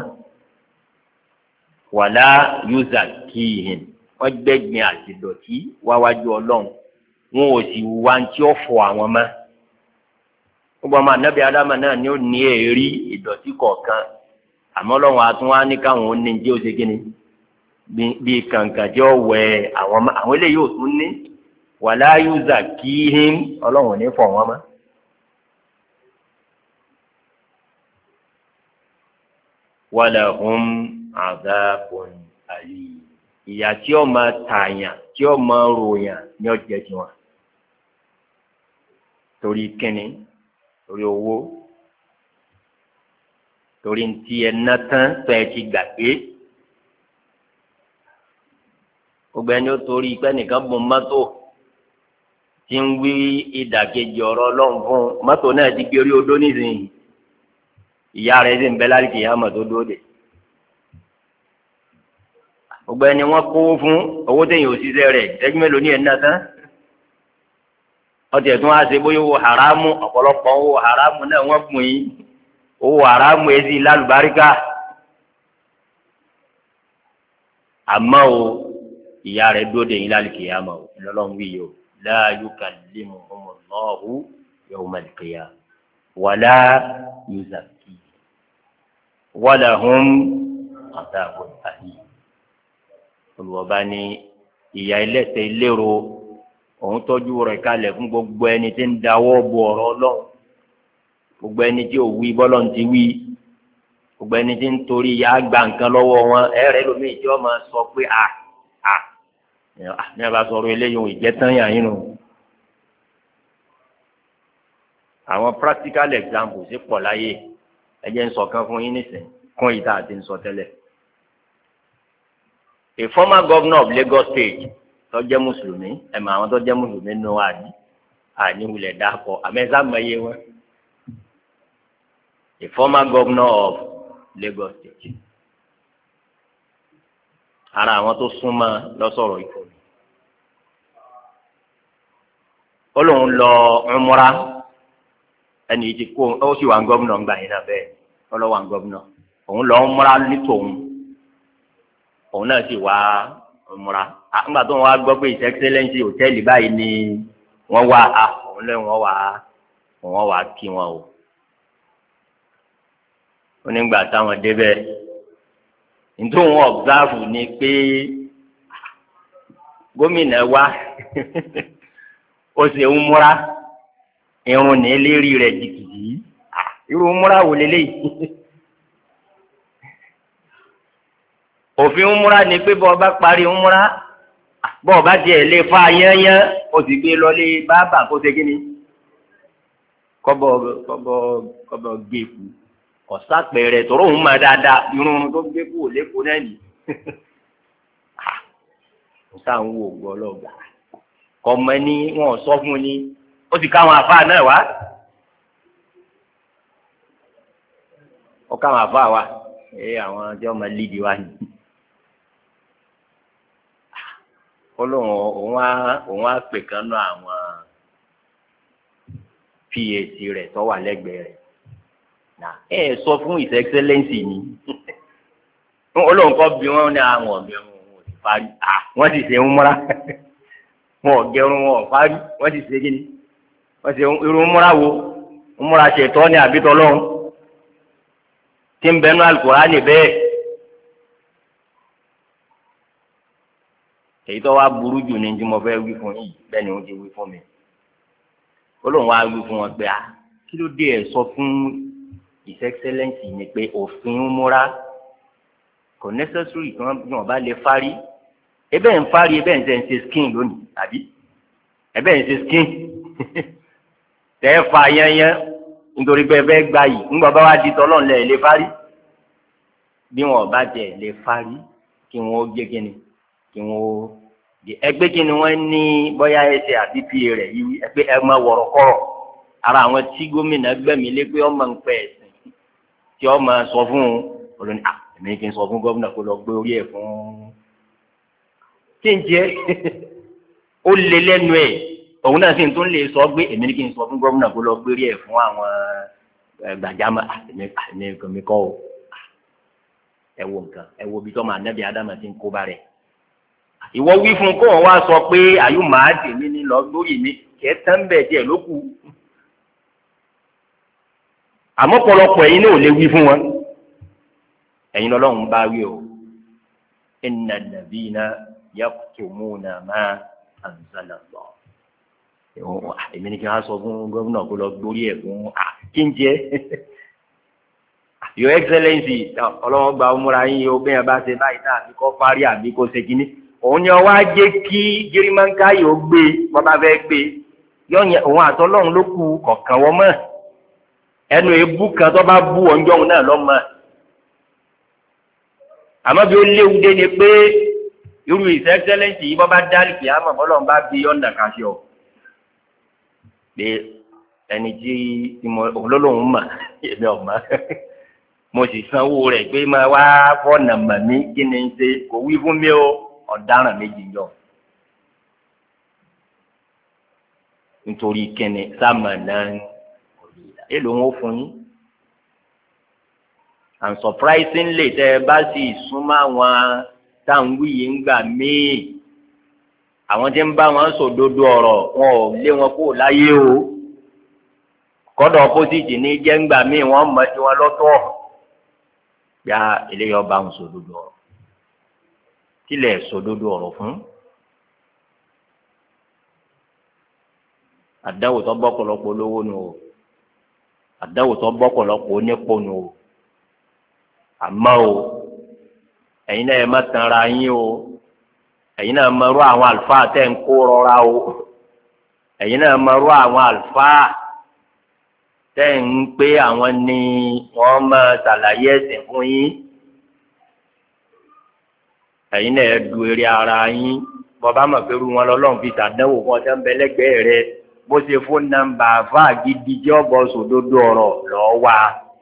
wala yuzakkihim wọ́n gbẹ́gbin àti dọ̀tí wáwájú ọlọ́run wọn ò sì wá tí ó fọ àwọn mọ́ gbogbo ọmọ anábì adama náà ni ó ní èrí ìdọ̀tí kọ̀ọ̀kan àmọ́ ọlọ́run àtúnwá ní káwọn ó ní tí ó ṣe kí ni bíi kàǹkàn tí ó wẹ̀ àwọn àwọn eléyìí ò tún ní wàlá yuzakkihim ọlọ́run ní fọ̀ wọ́n mọ́. walahum adhabun alim ìyà tí ó máa tààyàn tí ó máa ròyàn ní ọjọ́ tí wọn. torí kínní torí owó torí ntí ẹ ná tán tó ẹ ti gbàgbé gbogbo ẹni ó torí pé nìkan bùn mọ́tò tí ń wí ìdàkejì ọ̀rọ̀ ọlọ́run fún mọ́tò náà ti gbé orí odó nísìnyí ìyá rẹ̀ sì ń bẹ láti kìí àmọ̀ tó dóde. gbogbo ẹni wọ́n kówó fún owó téèyàn ò ṣiṣẹ́ rẹ̀ ìṣẹ́jú mélòó ní ẹ̀ná tán. ọtí ẹ̀tún wá ṣe bóyá owó haramu ọ̀pọ̀lọpọ̀ owó haramu náà wọ́n gbìn yín owó haramu èsì lálùbáríkà. àmọ́ o ìyá rẹ̀ dóde yín láti kìí àmọ̀ lọ́lọ́run wí yìí o. la yukallimuhumullahu yawmal qiyamah wala yuzakkihim walahum adhabun alim. olùwọ́ba ní ìyà ẹlẹ́ṣẹ̀ ìlérò òun tọ́jú rẹ̀ kalẹ̀ fún gbogbo ẹni tí ń dáwọ́ bo ọ̀rọ̀ Ọlọ́run, gbogbo ẹni tí ò wí bọ́lọ̀ ti wí, gbogbo ẹni tí ń torí ya gba nǹkan lọ́wọ́ wọn ẹ̀rẹ́ lómi ìjọ máa sọ pé à à ní a bá sọ̀rọ̀ eléyìí òun ìjẹ́tán yà yín nù. àwọn practical examples sì pọ̀ láyé ẹ jẹ́ ń sọ kan fún yín nísìnyí kún ìta àti ń sọ tẹ́lẹ̀. a former governor of Lagos State tó jẹ́ mùsùlùmí ẹ̀ mọ̀ àwọn tó jẹ́ mùsùlùmí nù àdí àníwulẹ̀ dàpọ̀ àmẹ́sà mẹ́yẹ wọn. a former governor of Lagos State ara àwọn tó súnmọ́ lọ́sọ̀rọ̀ ìkọ́ni ó lóun lọ umra ẹni yìí ti kó ó sì wà ń gómìnà ńgbà yín náà bẹ́ẹ̀ ó lọ wà ń gómìnà òun lọ umra ní tòun òun náà sì wá umra nígbà tó wọn wá gbọ́ pé his excellence hòtẹ́ẹ̀lì báyìí ni wọ́n wá a òun lé wọn wá wọn wá kí wọn o onígbà táwọn débẹ̀ nítorí wọn ọ̀bùsáàfù ni pé gómìnà wa ó ṣe ń múra irun ní lérí rẹ̀ jìkìjì irun múra wò lélẹ́yìí òfin ń múra ni pé bọ́ ọba parí ń múra bọ́ ọba tiẹ̀ lè fa yányán ó sì gbé lọlé bábà kó ṣe kí ni kọ́bọ̀ kọ́bọ̀ kọ́bọ̀ gbé kú ọ̀sápẹ̀rẹ̀ tọrọ òun máa dáadáa irun tó gbé kú ò lẹ́kọ̀ọ́ náà nì. mo sáà ń wo ògbọ́ ọlọ́gbà ọmọ ẹni wọn sọ fún ni ó sì káwọn àfáà náà wá ó káwọn àfáà wá ẹ àwọn ọjọ́ máa lídìí wá ní. ó lóun òun á òun á pè kan náà àwọn P A C rẹ̀ tó wà lẹ́gbẹ̀ẹ́ rẹ̀ ẹ sọ fún his excellence ni olóhùn kọ́ bí wọ́n ní àwọn ọ̀gbẹ́ wọn ò sì parí wọ́n sì ṣe ń múra wọn ò gẹrun wọn ò parí wọ́n sì ṣe kíni wọ́n sì irun múra wo múra ṣètọ́ ní àbítọ́ lọ́hùn tí ń bẹnu Al-Qur'ani bẹ́ẹ̀ èyí tó wá burú jù ní tí mo fẹ́ wí fún yìí bẹ́ẹ̀ ni wọ́n ti wí fún mi olóhùn wá wí fún wọn pé ah kí ló dé ẹ̀ sọ fún his excellence ni pé òfin ń múra kò necessary kí wọ́n bá lè fárí ebe ń fárí ebe ń ṣe ń ṣe skin lónìí àbí ebe ń ṣe skin tẹ́ ẹ fa yányán nítorí pé ẹ bẹ́ẹ̀ gbà yìí ńgbà bá wá di tọ́lọ́ ńlẹ̀ lè fárí bí wọn bá jẹ lè fárí kí wọn ó gé kíni kí wọn ó ẹgbẹ́ kíni wọ́n ní bóyá ẹsẹ̀ àti pa rẹ̀ yìí ẹgbẹ́ ẹ máa wọ̀rọ̀ kọ́rọ̀ ara àwọn tí gómìnà gbẹ̀mí lé pé ọmọ ń pẹ́ ẹ̀sìn tí ọmọ sọ fún un olórí à èmi kì í sọ fún gómìnà kó lọ gbé orí ẹ̀ fún kí n jẹ́ ó lé lẹ́nu ẹ̀ òun náà sì ń tún lè sọ gbé èmi kì í sọ fún gómìnà kó lọ gbé orí ẹ̀ fún àwọn gbàjámọ̀ àmì èmi kọ́ o ẹ wo nǹkan ẹ wo bí tọ́mọ anábì ádámà ti ń kó bá rẹ̀ ìwọ wí fún kó wọn wá sọ pé àyù màá tèmi ní lọ lórí mi kẹ́ tán bẹ́ẹ̀ díẹ̀ ló kù àmọ́ pọ̀lọpọ̀ ẹ̀yin náà ò lè wí fún wọn ẹ̀yin lọ́lọ́run bá wí o inna nabiyina yaktumuna ma anzala Allah èmi ní kí wọ́n sọ fún gómìnà kó lọ gbórí ẹ̀ fún kí n jẹ́ your excellency ọlọ́wọ́ gba ọmúra yín o bẹ́ẹ̀ bá ṣe báyìí náà àbí kọ́ parí àbí kó ṣe kínní òun ni ọwọ́ ajé kí gírímọ́ńká yóò gbé bọ́bá fẹ́ gbé yọ̀nyẹ òun àtọ́lọ́run ló kù kọ̀ọ̀kan wọ́n mọ̀ ẹnu ebú kan tó bá bú ọjọ́ òun náà lọ́mọ àmọ́ bí ó léwu dé ni pé irú his excellence yìí bọ́ bá dálì kì á mọ̀ bọ́lọ̀ ń bá bí ọ̀nà kàṣí ọ̀ pé ẹni tí mo olólùwọ̀n mọ̀ èmi ọ̀mọ́ mo sì sanwó rẹ̀ pé máa wá fọ́ọ̀nà mọ̀ mí kí ni ń ṣe kò wí fún mi o ọ̀daràn méjì yọ nítorí kíni sáàmà náà èlò wọn fún yín and surprisingly tẹ ẹ bá sì súnmọ́ àwọn táwọn wíyé ń gbà míì àwọn tí ń bá wọn sòdodo ọ̀rọ̀ wọn ò lé wọn kó láyé o kọ́dọ̀ opposite ní jẹ́ ń gbà míì wọ́n mọ̀ sí wọn lọ́tọ̀ yá eléyìí ọba ń sòdodo ọ̀rọ̀ kílẹ̀ sòdodo ọ̀rọ̀ fún àdáwò tó bọ́pọ̀lọpọ̀ lówó nù o àdáwò tó bọ́pọ̀lọpọ̀ onípò nù o àmọ́ o ẹ̀yin náà ẹ má tanra yín o ẹ̀yin náà máa rú àwọn àlùfáà tẹ̀ ń kó rọra o ẹ̀yin náà máa rú àwọn àlùfáà tẹ̀ ń pé àwọn ni wọ́n máa ṣàlàyé ẹ̀sìn fún yín ẹ̀yin náà ẹ du eré ara yín bọ́bá mọ̀ pé rú wọn lọ́lọ́run fi ṣàdánwò fún ọtí ń bẹ lẹ́gbẹ̀ẹ́ rẹ bó ṣe fún nàmbà àfáà gidi jẹ́ ọ̀bọ sòdodo ọ̀rọ̀ lọ́ọ́ wá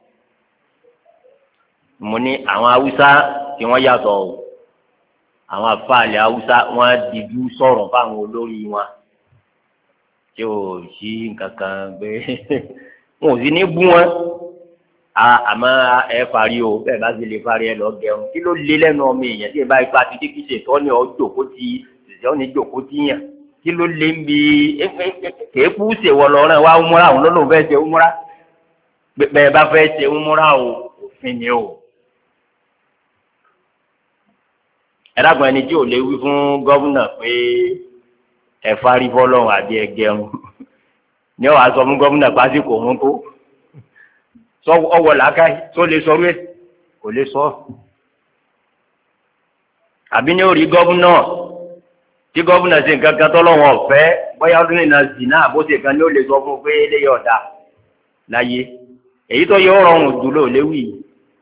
mo ní àwọn haúsá tí wọ́n yàtọ̀ o àwọn afáàlẹ̀ haúsá wọ́n dìjú sọ̀rọ̀ fáwọn olórí wọn tí ò sí nǹkan kan gbé wọn ò sí ní bú wọn àmọ́ ẹ parí o bẹ́ẹ̀ bá sì lè parí ẹ lọ gẹrun kí ló lé lẹ́nu ọmọ èèyàn tí ẹ bá ipa ti díkì ṣètọ́ ní ọjọ́ kó ti ṣèṣẹ́ ní jòkó ti yàn kí ló lé ń bi kéékù ṣèwọ lọ́rùn wa umura òun ló lóun fẹ́ ṣe umura bẹ́ẹ̀ bá fẹ́ ṣe umura o òfin ni o. ẹ̀dàgbọ́n ẹni tí ò lè wí fún gọ́vùnà pé ẹ fárí fọlọ́run àbí ẹ gẹrun ní ọ̀wá sọ fún gọ́vùnà pásíkò òun tó sọ ọwọ́ làákàyè tó lè sọ rẹ̀ kò lè sọ. àbí ní orí gọ́vùnà tí gọ́vùnà ṣe nǹkan kan tọ́lọ́wọ́n ọ̀fẹ́ bóyá ọdún nìyẹn zina àbóṣe kan ní ó lè sọ fún pé eléyìí ọ̀dà láyé èyí tó yẹ ó rọrùn jùlọ léwì yìí.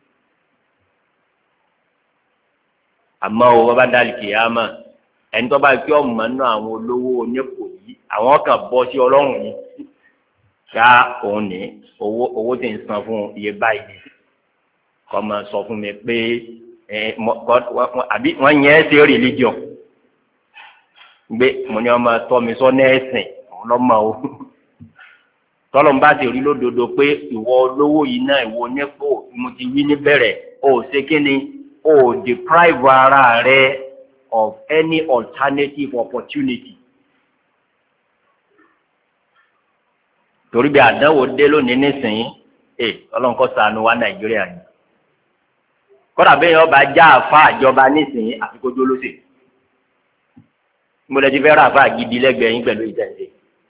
àmọ́ o bàbá dàlí kìyàmà ẹni tó bá fi ọmọ náà àwọn olówó onípò yìí àwọn kan bọ́ sí ọlọ́run yìí ṣá òun ní owó owó tí ń san fún iye báyìí kọ́ máa sọ fún mi pé ẹ àbí wọ́n yẹn ṣe religion gbé mo ní ọmọ tọ́ mi sọ nẹ́ẹ̀sìn òun lọ́mọ o tọ́lọ̀ ń bá ti rí lódodo pé ìwọ olówó yìí náà ìwọ onípò mo ti wí níbẹ̀rẹ̀ o ò ṣe kí ni o deprive ara rẹ of any alternative opportunity. torí bí àdánwò dé lónìí nísìnyí ẹ ọlọ́run kó ṣàánú wa nàìjíríà ni kódà bẹ́ẹ̀ ọba já àfa àjọba nísìnyí àfikójú olóṣè mo lè ti fẹ́ ra àfa gidi lẹ́gbẹ̀ẹ́ yín pẹ̀lú ìtẹ̀sẹ̀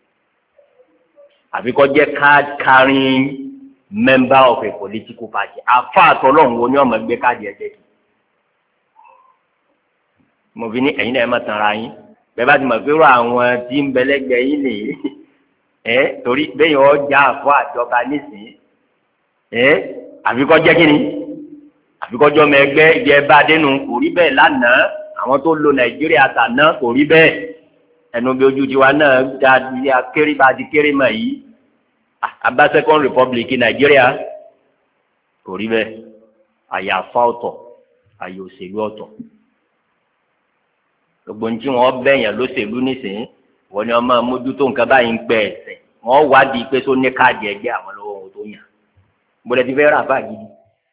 àfikọ́ jẹ́ card carrying member of a political party àfa àtọ́lọ́run wo ni ọmọ gbé káàdì ẹ̀jẹ̀ kì mo fi ní ẹ̀yin náà ẹ má tanra yín bẹ́ẹ̀ bá ti mọ̀ pé rọ àwọn tí ń bẹlẹ́gbẹ̀ yín nìyí ẹ torí bẹ́ẹ̀ yọ já àfọ àjọba nísìnyí ẹ àfikọ́ jẹ́ kí ni àfikọ́ jọ mọ ẹgbẹ́ ibi ẹ bá dénú kò rí bẹ́ẹ̀ lánàá àwọn tó lo nàìjíríà tàná kò rí bẹ́ẹ̀ ẹnu bí ojú tiwa náà da di akéré bá di kéré mọ̀ yìí abá second republic nàìjíríà kò rí bẹ́ẹ̀ àyàfà ọ̀tọ̀ àyè òṣèlú ọ̀tọ̀ gbogbo ní tí wọn bẹyàn lóṣèlú nísìnyí wọn ni wọn máa mójútó nǹkan báyìí ń pẹ ẹsẹ wọn wádìí pé tó ní káàdì ẹgbẹ́ àwọn lọ́wọ́ wọn tó yàn gbọ́dọ̀ ti fẹ́ rà fà gidi.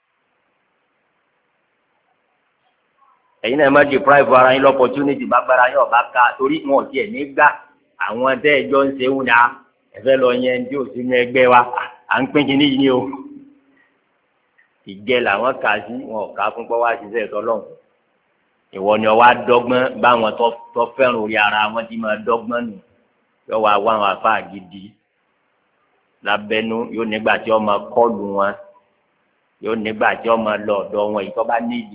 ẹ̀yin náà má deprive ara yín lọ́pọ̀tunity bá gbára yín ọ̀bá ká torí wọn ò tiẹ̀ ní gbà àwọn tẹ́ ẹjọ́ ń ṣe ń ya ẹ̀fẹ́ lọ yẹn tí ò sí ní ẹgbẹ́ wa à ń pín kínní yìí ni o. ìjẹ làwọn kà sí wọn ò ká fún pọ́ wá ṣiṣẹ́ ìtọ́lọ́hùn ìwọ ni ọwọ́ adọ́gbọ́n báwọn tó fẹ́ràn orí ara wọn ti máa dọ́gbọ́n nù yọ wá wá wọn afá gidi lábẹ́nú yóò nígbà tí wọ́n máa kọ́ọ̀lù wọn yóò nígbà tí wọ́n máa lọ ọ̀dọ̀ wọn yìí tó bá nídìí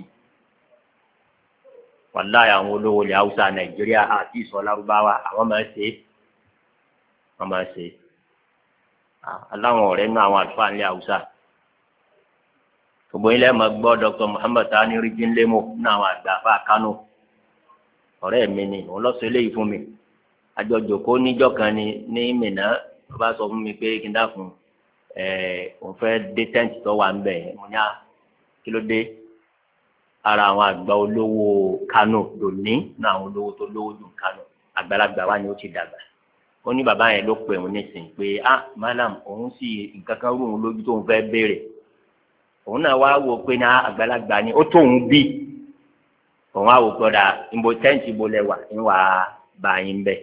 wàláyé àwọn olówó ilẹ̀ haúsá nàìjíríà àti ìsọ̀ lárúbáwá àwọn máa ṣe wọ́n máa ṣe aláwọn ọ̀rẹ́ nú àwọn àlùfáà ilẹ̀ haúsá gbogbo ilẹ̀ máa gbọ́ Dr. Muhammad Sani Rijinlemo ní àwọn àgbàfà Kánò ọ̀rẹ́ mi ni òun lọ́sọ̀ eléyìí fún mi àjọjò kó níjọ́ kan ni ní Mínà wọ́n bá sọ fún mi pé kí n dákun ẹ̀ òun fẹ́ dé tẹ́ǹtì tó wà ń bẹ̀ mo ní à kí ló dé ara àwọn àgbà olówó Kánò lòní ní àwọn olówó tó lówó jù Kánò àgbàlagbà wa ni ó ti dàgbà ó ní bàbá yẹn ló pè òun nísìnyí pé ah madam òun sì nǹkan kan rú òun lójú tóun fẹ́ béèrè òun náà wá wò pé ní àgbàlagbà ni ó tóun bí òun á wò gbọ́dọ̀ ìbò tẹ́ǹtì ìbò lẹ́wà ń wà bá yín bẹ́ẹ̀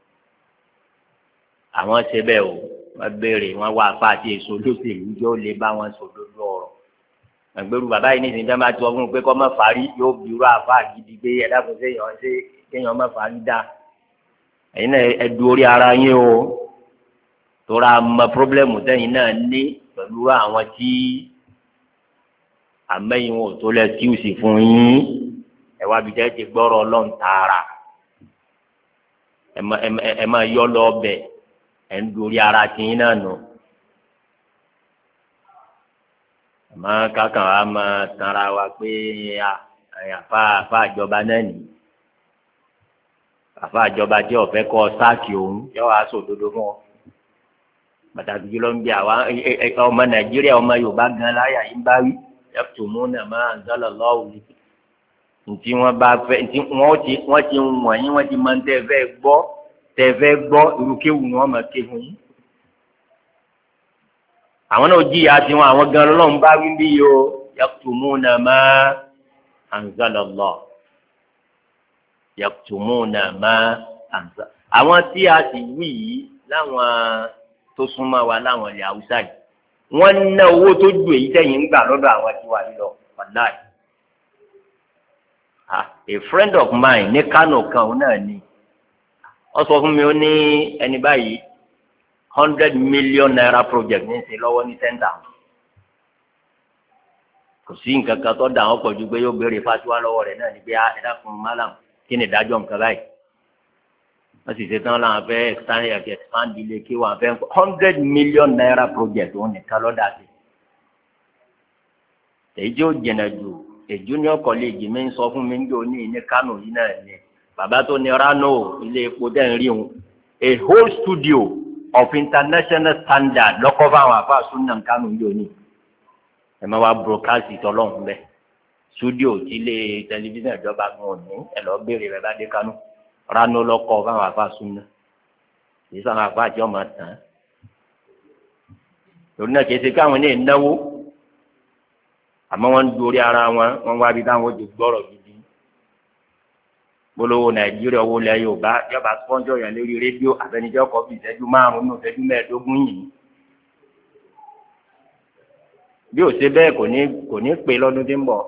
àwọn ṣe bẹ́ẹ̀ o wọ́n béèrè wọ́n wá apá àti èso lóṣèlú yóò lè bá wọn sọ lójú ọ̀rọ̀ àgbẹ̀rù bàbá yìí nísìnyí dáná tó fún un pé kọ́ mọ́ fàárí yóò bí irú àfa gidi pé ẹ̀dá kò sí èèyàn ṣe kéèyàn mọ́ fàárí dá ẹ̀yin náà ẹ̀dù orí ara yín o tora mọ pírọ́blẹ́mù tẹ́yìn náà ní pẹ̀lú àwọn tí àmẹ́yìn wọn ò tó lẹ́ kí o sì fún yín ẹ̀wá bìí jẹ́ ti gbọ́rọ̀ ọlọ́run tààrà ẹ̀ máa yọ lọ ọbẹ̀ ẹ̀ ń dorí ara tiyín náà nù. àmọ́ kákan wa máa tanra wa pé àfa àfa àjọba náà nì àfa àjọba tí ọ̀fẹ́ kọ́ sáàkì òun yọ wá sòdodo fún ọ. pàtàkì jùlọ ń bí àwa ọmọ nàìjíríà ọmọ yorùbá gan láyà yín bá wí yaktumuna ma anzalallahu ntí wọn bá fẹ́ ntí wọn ti wọn ti wọ̀nyí wọn ti máa ń tẹ́ fẹ́ gbọ́ tẹ́ fẹ́ gbọ́ irúkéwù ni wọ́n máa ké fún yín. àwọn náà jíya tiwọn àwọn gan lọ́lọ́run bá wí bí yìí o yaktumuna ma anzalallahu yaktumuna ma anzal. àwọn tí a sì wí yìí láwọn tó súnmọ́ wa láwọn ilẹ̀ haúsá yìí wọ́n ná owó tó ju èyí tẹ̀yìn ń gbà lọ́dọ̀ àwọn tí wà lílọ wàláì. ah a friend of mine ní Kánò kan òun náà ni ó sọ fún mi ó ní ẹni báyìí hundred million naira project ní í ṣe lọ́wọ́ ní sẹ́ńtà kò sí nǹkan kan tó dà wọ́n pọ̀ ju pé yóò béèrè fatiwa lọ́wọ́ rẹ̀ náà ní bí ẹ dákun málàm kí ni ìdájọ́ nǹkan báyìí wọ́n sì ṣe tán láwọn fẹ́ expand expand ilé kí wọ́n fẹ́ hundred million naira project òun nìkan lọ́dà sí. èyí tí ó jìnnà jù junior college mi ń sọ fún mi níjó ní ní Kánò yìí náà ni bàbá tó ní Rano ilé epo dẹ́ ń rí òun a whole studio of international standard lọ́kọ́ fáwọn àfa súnà Kánò yìí òní ẹ̀ máa wá broadcast ìtọ́lọ́hún bẹ́ẹ̀ studio tí ilé tẹlifíṣàn ìjọba gan òní ẹ̀ lọ́ọ́ béèrè rẹ̀ bá dé Kánò Rano lọ́kọ́ fáwọn àfa súnà kì í sáwọn àfa àti ọmọ tán lórí náà kì í ṣe káwọn ní ìnáwó àmọ́ wọ́n ń dorí ara wọn wọ́n wá bí táwọn ojú gbọ́rọ̀ gidi gbólóhùn Nàìjíríà owó lẹ Yorùbá yọba spọ́njọ́ yẹn lórí rédíò àfẹnijọ́ kọ́ bí ìṣẹ́jú márùn-ún ní ìṣẹ́jú mẹ́ẹ̀ẹ́dógún yìí bí ò ṣe bẹ́ẹ̀ kò ní kò ní pé lọ́dún tí ń bọ̀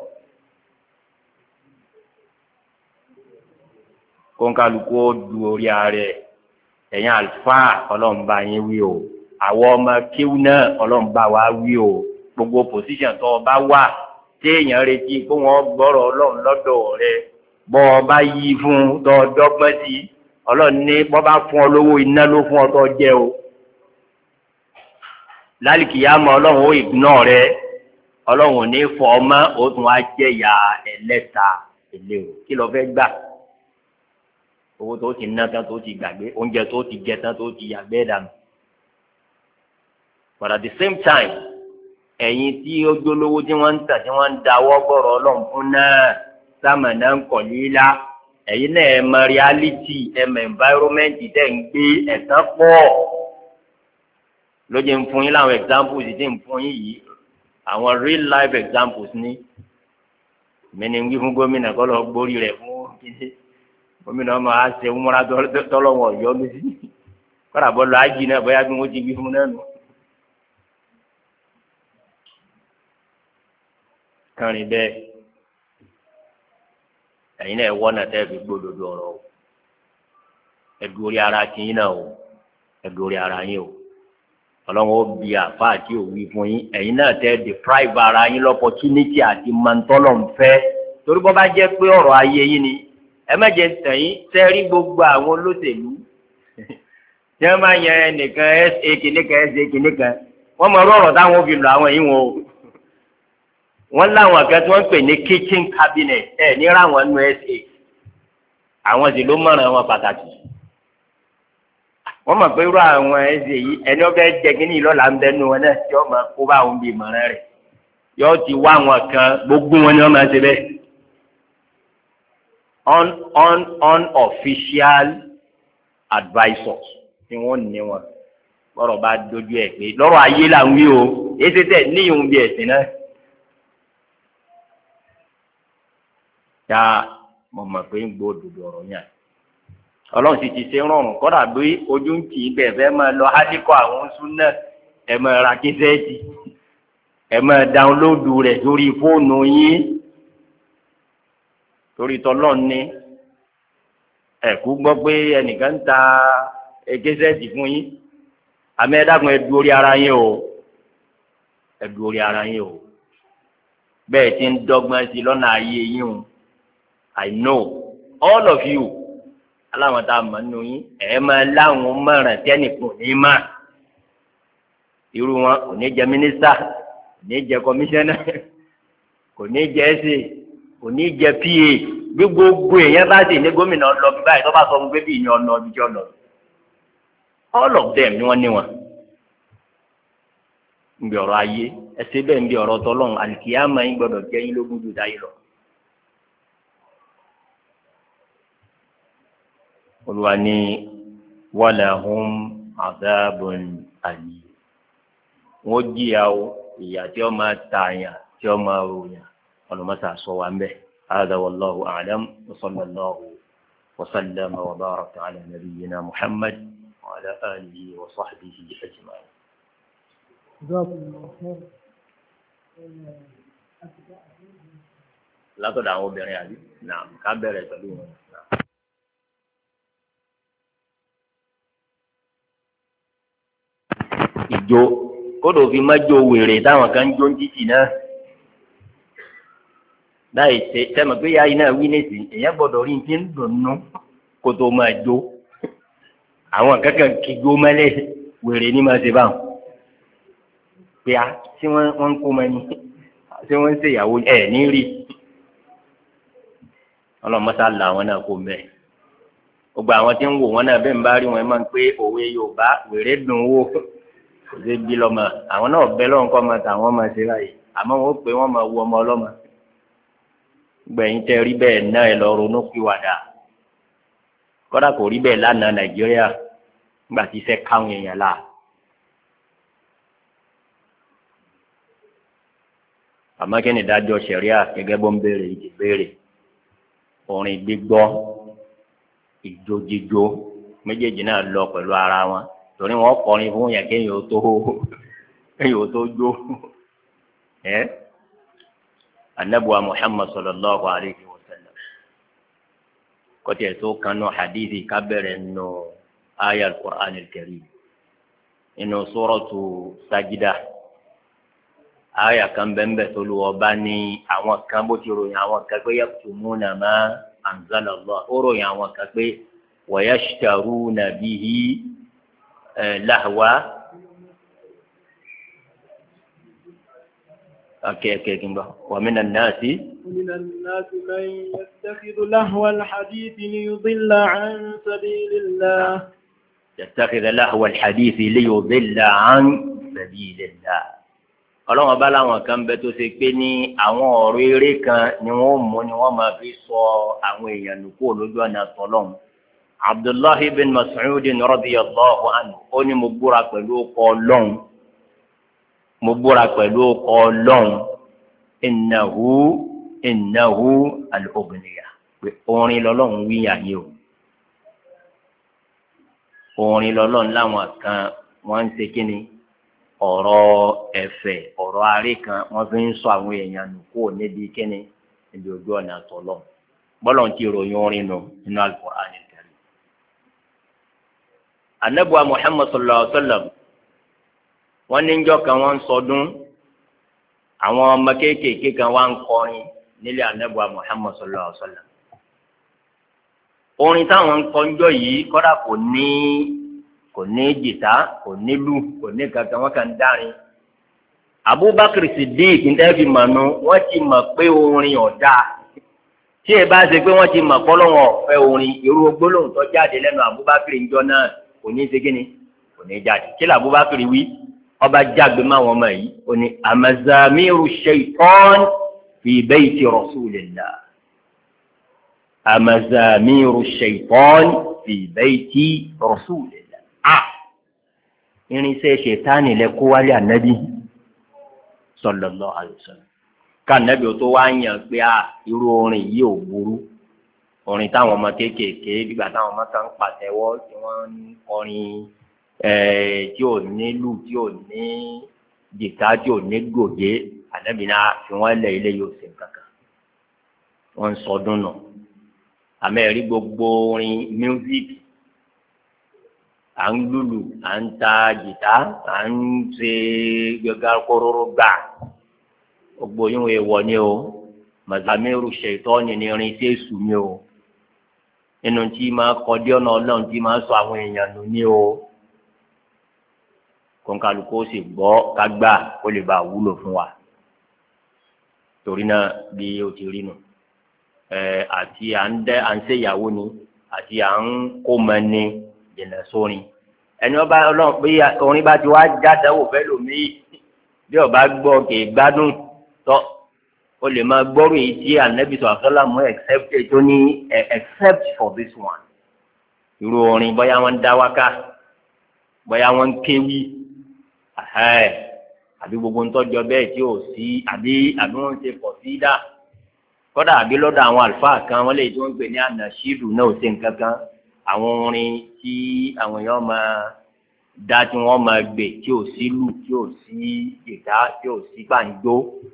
kóńkálukú ó du orí ara ẹ̀ ẹ̀yin àlùfáà ọlọ́mùbá yín wí o àwọn ọmọ kíw náà ọlọ́mùbá wa wí o gbogbo position tó o bá wà téèyàn retí pé wọ́n gbọ́rọ̀ ọlọ́run lọ́dọ̀ rẹ bọ́ ọ bá yí fún tó o dọ́gbọ́n sí ọlọ́run ní bọ́ bá fún ọ lówó iná ló fún ọ tó jẹ́ o lálìkìyàmọ́ ọlọ́run ó ìgbìnà rẹ ọlọ́run ò ní fọ ọmọ ó tún wá jẹ́ ìyá ẹlẹ́ta èlé o kí lọ fẹ́ gbà owó tó ti ná tán tó ti gbàgbé oúnjẹ tó ti jẹ tán tó ti yàgbẹ́ dànù but at the same time ẹ̀yin tí ó jólówó tí wọ́n ń tà tí wọ́n ń dáwọ́ bọ̀rọ̀ ọlọ́run fún náà sámànà ń kọ̀ líla ẹ̀yin náà ẹ̀ mọ reality ẹ̀ mọ environment tẹ̀ ń gbé ẹ̀sán pọ̀ lóye ń fún yín láwọn examples tí ń fún yín yìí àwọn real life examples ní mi ni wí fún gómìnà kọ́ lọ gbórí rẹ̀ fún kíndé gómìnà ọmọ á ṣe múra tọ́lọ́wọ̀n ọ̀yọ́ lójú kọ́dà bọ́ lọ ájì náà bóyá bí wọ́n ti wí fún náà nù. kánrin bẹ́ẹ̀ ẹ̀yin náà wọ́n náà tẹ́ fi gbódòdó ọ̀rọ̀ o ẹ̀dùn orí ara tiyín náà o ẹ̀dùn orí ara yín o ọlọ́run ó bi àfa àti òwì fún yín ẹ̀yin náà tẹ́ deprive ara yín l'opportunity àti mọ̀ntọ́lọ̀ ń fẹ́ torí bọ́ bá jẹ́ pé ọ̀rọ̀ ayé yín ni ẹ mẹ́jẹ tẹ̀yìn sẹ́rí gbogbo àwọn olóṣèlú tí wọ́n máa yan ẹnìkan ẹ̀ṣẹ̀ kìnìkan ẹ̀ṣẹ̀ kìnìkan wọ́n mọ ọ̀rọ̀ táwọn fi lọ àwọn yìí wọn o wọ́n láwọn akẹ́ tí wọ́n ń pè ní kitchen cabinet ẹ̀ ní ráwọn nù ẹ̀ṣẹ̀ àwọn sì ló mọ̀ràn wọn pàtàkì wọ́n mọ̀ pé irú àwọn ẹ̀ṣẹ̀ yìí ẹni ọbẹ̀ jẹ kí ní ìlọ́la ń bẹ́ nu wọn náà tí wọ́n máa kó bá àwọn bíi ìmọ̀ràn rẹ̀ yóò ti wá àwọn kan gbogbo wọn ni wọ́n máa ṣe bẹ́ẹ̀ un un unofficial advisors tí wọ́n ní wọn lọ́rọ̀ bá dojú ẹ̀ pé lọ́rọ̀ ayé là ń wí o èsì tẹ̀ ní ìhun bí ẹ̀sìn náà. ya mo mọ̀ pé ń gbọ́ òdòdó ọ̀rọ̀ yẹn ọlọ́run sì ti ṣe rọrùn kọ́dà bí ojú ń tì í bẹ̀ fẹ́ máa lọ hádìkọ́ àwọn súnà ẹ̀ máa ra kíṣẹ́ẹ̀tì ẹ máa dáńlódù rẹ̀ lórí fóònù yín torí tọ́lọ́ ní ẹ̀kú gbọ́ pé ẹnìkan ń ta egésẹ́ẹ̀tì fún yín àmì ẹ̀dàkùn ẹ̀dù orí ara yín o ẹ̀dù orí ara yín o bẹ́ẹ̀ tí ń dọ́gbọ́n sí lọ́nà ayé yín o I know all of you aláwọn tá a mọ̀ nínú yín ẹ̀ máa láwọn mọ̀ràn tẹ́nìkan ní mà irú wọn kò ní jẹ mínísítà kò ní jẹ kọmíṣánná kò ní jẹ ẹsẹ kò ní jẹ pa bí gbogbo èèyàn bá sì ní gómìnà lọ bí báyìí tó bá sọ fún pé bí ìyẹn ọ̀nà ọ̀bí jọ lọ all of them ni wọ́n ní wọn ń bí ọ̀rọ̀ ayé ẹsẹ̀ bẹ́ẹ̀ ń bí ọ̀rọ̀ tọ́lọ́run àlìkìyàmá yín gbọ́dọ̀ jẹ́ yín lógún jù dáyé lọ. olùwà ní walahum adhabun alim wọ́n jìyà o ìyà tí ó máa tààyàn tí ó máa ròyàn ọlọ́mọta sọ wa ń bẹ̀. هذا والله أعلم وصلى الله وسلم وبارك على نبينا محمد وعلى آله وصحبه أجمعين. جزاكم الله خير. látọ̀dọ̀ àwọn obìnrin àbí náà ká bẹ̀rẹ̀ pẹ̀lú wọn. ìjó kódò fi májò wèrè táwọn kan ń jó ń títì náà láì ṣe sẹ́mi pé yáyí náà wí nísìnyí èèyàn gbọ́dọ̀ rí ti ń dùnnú kó tó máa jó àwọn kankan kí jó mẹ́lẹ̀ wèrè ní máa ṣe báwọn pé a tí wọ́n ń kó mọ́ ni tí wọ́n ń ṣèyàwó ẹ̀ ní rí ọlọ́mọṣá là wọn náà kó mẹ́ gbogbo àwọn tí ń wò wọn náà bẹ́ẹ̀ ń bá rí wọn máa ń pé òwe Yorùbá wèrè dùn wò kò sí bí lọ́mọ àwọn náà bẹ́ lọ́wọ́n kọ́ máa tàwọn máa ṣe báyìí àmọ́ wọn ó pè wọ́n máa wú ọmọ ọlọ́mọ gbẹ̀yìn tẹ́ rí bẹ́ẹ̀ náà ẹ lọ ronú pìwàdà kọ́dà kò rí bẹ́ẹ̀ lánàá Nàìjíríà nígbà tí iṣẹ́ káwọn èèyàn là àmọ́ kí ni ìdájọ́ ṣẹ̀ríà gẹ́gẹ́ bó ń béèrè ìdí béèrè orin gbígbọ́ ìjó jíjó méjèèjì náà lọ pẹ̀lú ara wọn torí wọn kọrin fún yẹn kéèyàn ó tó kéèyàn ó tó jó ẹ anabuwa Muhammad sallallahu alayhi wa sallam kọtí ẹ tó kanu hadithi kábẹ̀rẹ̀ nù aya al-Qur'an al-Karim inú suratu Sajida aya kan bẹ́ẹ̀ tó lu ọba ní àwọn kan bó ti ròyìn àwọn kan pé yaktumuna ma anzala Allah ó ròyìn àwọn kan pé wa yashtaruna bihi lahwa okay okay kimba wa minan nasi minan nasi man yattakhidhu lahwa al-hadith liyudilla an sabilillah yattakhidhu lahwa al-hadith liyudilla an sabilillah ọlọ́run ọba láwọn kan bẹ tó ṣe pé ní àwọn ọ̀rọ̀ eré kan ni wọ́n mú ni wọ́n máa fi sọ àwọn èèyàn nù kúrò lójú ọ̀nà tọ́lọ́run Abdullahi bin Mas'ud radiyallahu anhu ó ní mo búra pẹ̀lú ọkọ̀ ọlọ́run mo búra pẹ̀lú ọkọ̀ ọlọ́run innahu innahu al-ughniya pé orin lọ́lọ́run wíyà yìí o orin lọ́lọ́run láwọn kan wọ́n ń ṣe kí ni ọ̀rọ̀ ẹ̀fẹ̀ ọ̀rọ̀ aré kan wọ́n fi ń sọ àwọn èèyàn nù kó níbi kíni níbi ojú ọ̀nà àtọ̀lọ́ bọ́lọ̀ ti ròyìn orin nù nínú Al-Qur'an al-Karim. Ànábì Muhammad sallallahu alaihi wa sallam wọ́n ní njọ́ kan wọ́n ń sọdún àwọn ọmọ kéékèèké kan wá ń kọrin nílé Ànábì Muhammad sallallahu alaihi wa sallam. orin táwọn ń kọ njọ́ yìí kọ́dà kò ní kò ní jìtá kò nílù kò ní kankan wọn kàn dárin Abubakar Siddiq ndẹ́bi mọ̀nù wọ́n ti mọ̀ pé orin ọ̀dà tí ẹ bá ṣe pé wọ́n ti mọ̀ pọ́lọ́wọ́n ọ̀fẹ́ orin irú gbólóhùn tó jáde lẹ́nu Abubakar njọ́ náà kò ní ṣe kíni kò ní jáde kí lè Abubakar wí ọba jágbe má wọn mọ̀ yìí ó ní amazamiru shaitan fi bayti rasulillah amazamiru shaitan fi bayti rasulillah irinṣẹ́ ṣètánì lẹ kó wálé ànábì sallallahu alaihi wasallam ká ànábì ó tó wá yàn pé à irú orin yìí ò burú orin táwọn ọmọ kéékèèké nígbà táwọn ọmọ kan ń pàtẹ́wọ́ tí wọ́n ń kọrin tí ò nílù tí ò ní jìtá tí ò ní gòjé ànábì náà fi wọ́n lẹ̀ ilé yóò ṣe nǹkan kan wọ́n ń sọdún nù àmẹ́rí gbogbo orin music à ń lùlù à ń ta jìtá à ń ṣe gbẹgà kóróró gbà gbogbo yín wọ́n wọ̀ ni o mazamiru ṣètọ́ni ní irin tí èṣù ni o nínú tí máa kọ́dí ọ̀nà ọlọ́run tí máa sọ àwọn èèyàn nù ní o kọ́ńkálukú ó sì gbọ́ kágbá kó lè bá wúlò fún wa torí náà bí o ti rí nu ẹ àti à ń dẹ à ń ṣèyàwó ni àti à ń kó mọ ni jìnnà sórin ẹni ọba ọlọ́run pé orin bá ti wá jáde wò fẹ́ lòmíì bí ọba gbọ́ kì í gbádùn tọ́ o lè máa gbọ́rò yìí tí anabi sọ àfọlá mú except tó ní except for this one irú orin bóyá wọ́n ń dá wákà bóyá wọ́n ń kéwì àbí gbogbo ń tọ́jọ bẹ́ẹ̀ tí ò sí àbí àbí wọ́n ń ṣe pọ̀ sí dá kọ́dà àbí lọ́dọ̀ àwọn àlùfáà kan wọ́n lè tí wọ́n ń pè ní ànàṣídù náà ò ṣe nǹkan kan àwọn orin tí àwọn èèyàn máa dá tí wọ́n máa gbè tí ò sí lù tí ò sí ìdá tí ò sí gbàǹjo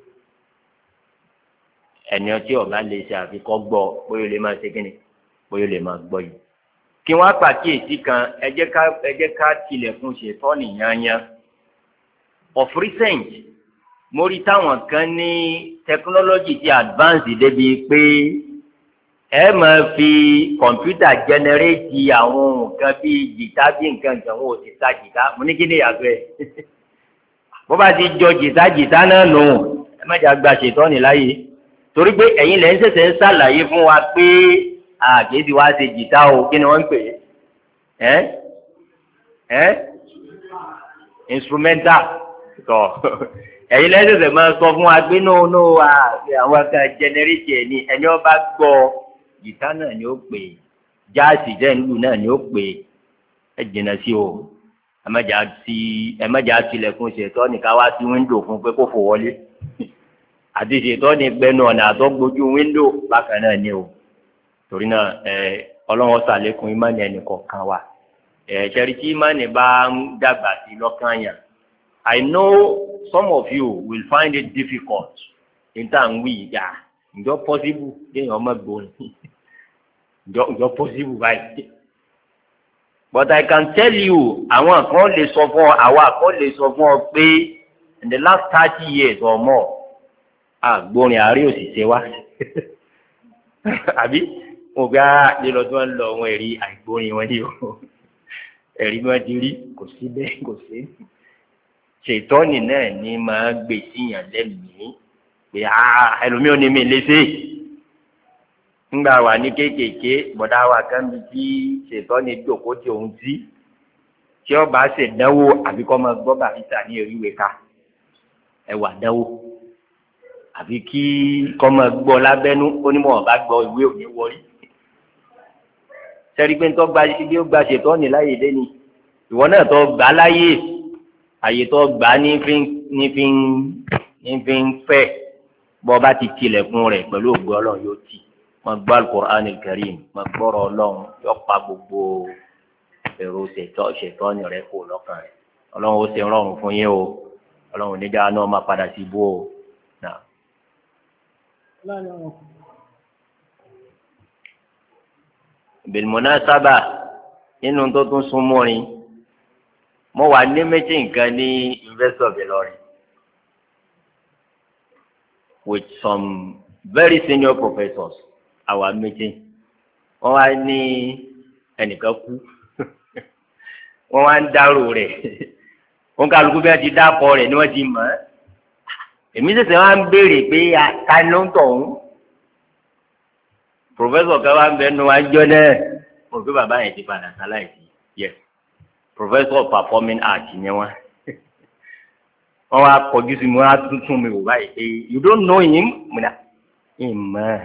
ẹni ọtí ọba lè ṣe àfikọ́ gbọ́ bóyá lè máa ṣe kí ni bóyá lè máa gbọ́ yìí. kí wọ́n pàkíyèsí kan ẹ jẹ́ ká ẹ jẹ́ ká tilẹ̀kùn ṣètọ́ nìyányá. of recent mo rí táwọn kan ní technology ti advance débi pé ẹ máa fi kọ̀mpútà generate àwọn nǹkan bíi jìtá bí nǹkan kan wọn ò ti ta jìtá mo ní kí ni ìyàtọ̀ ẹ̀ bó bá ti jọ jìtá jìtá náà nù ẹ má jà gba ṣètọ́ ní láyé torí pé ẹ̀yin lẹ́yìn ṣẹ̀ṣẹ̀ ń ṣàlàyé fún wa pé àkéésì wa ṣe jìtá o kí ni wọ́n ń pè é ẹ́ ẹ́ instrumental tọ́ ẹ̀yin lẹ́yìn ṣẹ̀ṣẹ̀ máa sọ fún wa pé no no àwọn kan generate ẹ̀ ní ẹni ọba gbọ́ jìtá náà ni ó pè é jáàsì jẹ́ ìlú náà ni ó pè é ẹ jìnnà sí o ẹ má jà sí ẹ má jà tilẹ̀kùn ṣètọ́ nìkan wá sí wíńdò fún pé kó fò wọlé àti ṣètọ́ ní gbẹnu ọ̀nà àtọ́gbójú wíńdò bákan náà ni o torí náà ẹ ọlọ́wọ́ sàlékún ìmánì ẹnì kọ̀ọ̀kan wa ẹ ṣẹ́rí tí ìmánì bá ń dàgbà sí lọ́kàn yàn I know some of you will find it difficult níta ń wí ìjà ǹjọ́ possible kéèyàn ọmọ gbòòrò ǹjọ́ ǹjọ́ possible báyìí but I can tell you àwọn kan lè sọ fún ọ àwa kan lè sọ fún ọ pé in the last thirty years or more àgbórin àárẹ̀ òṣìṣẹ́ wa àbí mo gbá lílọ tí wọ́n ń lọ wọn ẹ̀rí àìgbórin wọn ní o ẹ̀rí wọn ti rí kò sí bẹ́ẹ̀ kò sí ṣètọ́nì náà ní máa gbé síyàn lẹ́mìí pé ẹlòmíràn ní mi léṣe ńgbà wà ní kéékèèké bọ̀dá wa kan bí tí ṣètọ́nì jòkó tí òun tí tí ọba ṣèdánwò àbíkọ́ máa gbọ́ bàbíta ní oríwèé ká ẹwà dánwò àfi kí kọ́mọ gbọ́ lábẹ́nú onímọ̀ ọ̀bá gbọ́ ìwé òní wọlé sẹ́rí pé tó gba ibi ó gba ṣètọ́ ní láyé dé ni ìwọ náà tó gbà láyé àyè tó gbà ní fi ní fi ní fi ń fẹ́ bọ́ bá ti tilẹ̀kùn rẹ̀ pẹ̀lú ògbó ọlọ́run yóò ti máa gbọ́ Al-Qur'an Al-Karim máa gbọ́rọ̀ ọlọ́run yóò pa gbogbo èrò ṣètọ́ ṣètọ́ ní rẹ̀ kó lọ́kàn rẹ̀ ọlọ́run ó ṣe rọrùn fún yín o ọlọ́run níjà náà máa padà sí ibú o náà. bilmunasaba nínú tó tún sún mọ́rin mo wà ní méjì nǹkan ní University of Ilorin with some very senior professors our meeting wọ́n wá ní ẹnìkan kú wọ́n wá ń dárò rẹ̀ wọ́n kálukú bí wọ́n ti dákọ̀ rẹ̀ ni wọ́n ti mọ̀ ẹ́ èmi ṣẹ̀ṣẹ̀ wá ń béèrè pé ta ló ń tọ̀ ọ́n professor kan wá ń bẹ nu wájọ náà mo rò pé bàbá yẹn ti padà sáláìsì yes professor of performing arts ni wọn wọn wá kọjú sí mi wọn á tuntun mi wò báyìí pé you don't know him mo nà ìmọ̀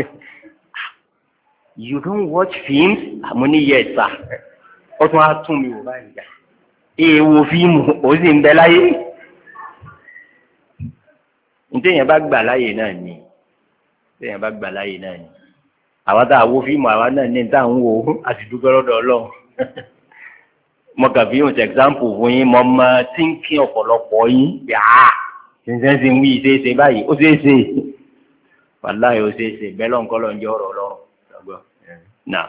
you don't watch films mo ní yes sir ó tún á tún mi wò báyìí yá èèwò fíìmù ó sì ń bẹ láyé ntẹ̀yìn bá gbà láyè náà ni ntẹ̀yìn bá gbà láyè náà ni àwa tá a wo fíìmù àwa náà ní tá à ń wò ó àti dúpẹ́ lọ́dọ̀ Ọlọ́run mo kàn fi hàn example fún yín mo máa tí ń kí ọ̀pọ̀lọpọ̀ yín yàá ṣẹ̀ṣẹ̀ ṣe ń wí ṣe é ṣe báyìí ó ṣe é ṣe wàláhì ó ṣe é ṣe bẹ́ẹ̀ lọ́nkọ́ lọ́n jẹ́ ọ̀rọ̀ ọlọ́run náà.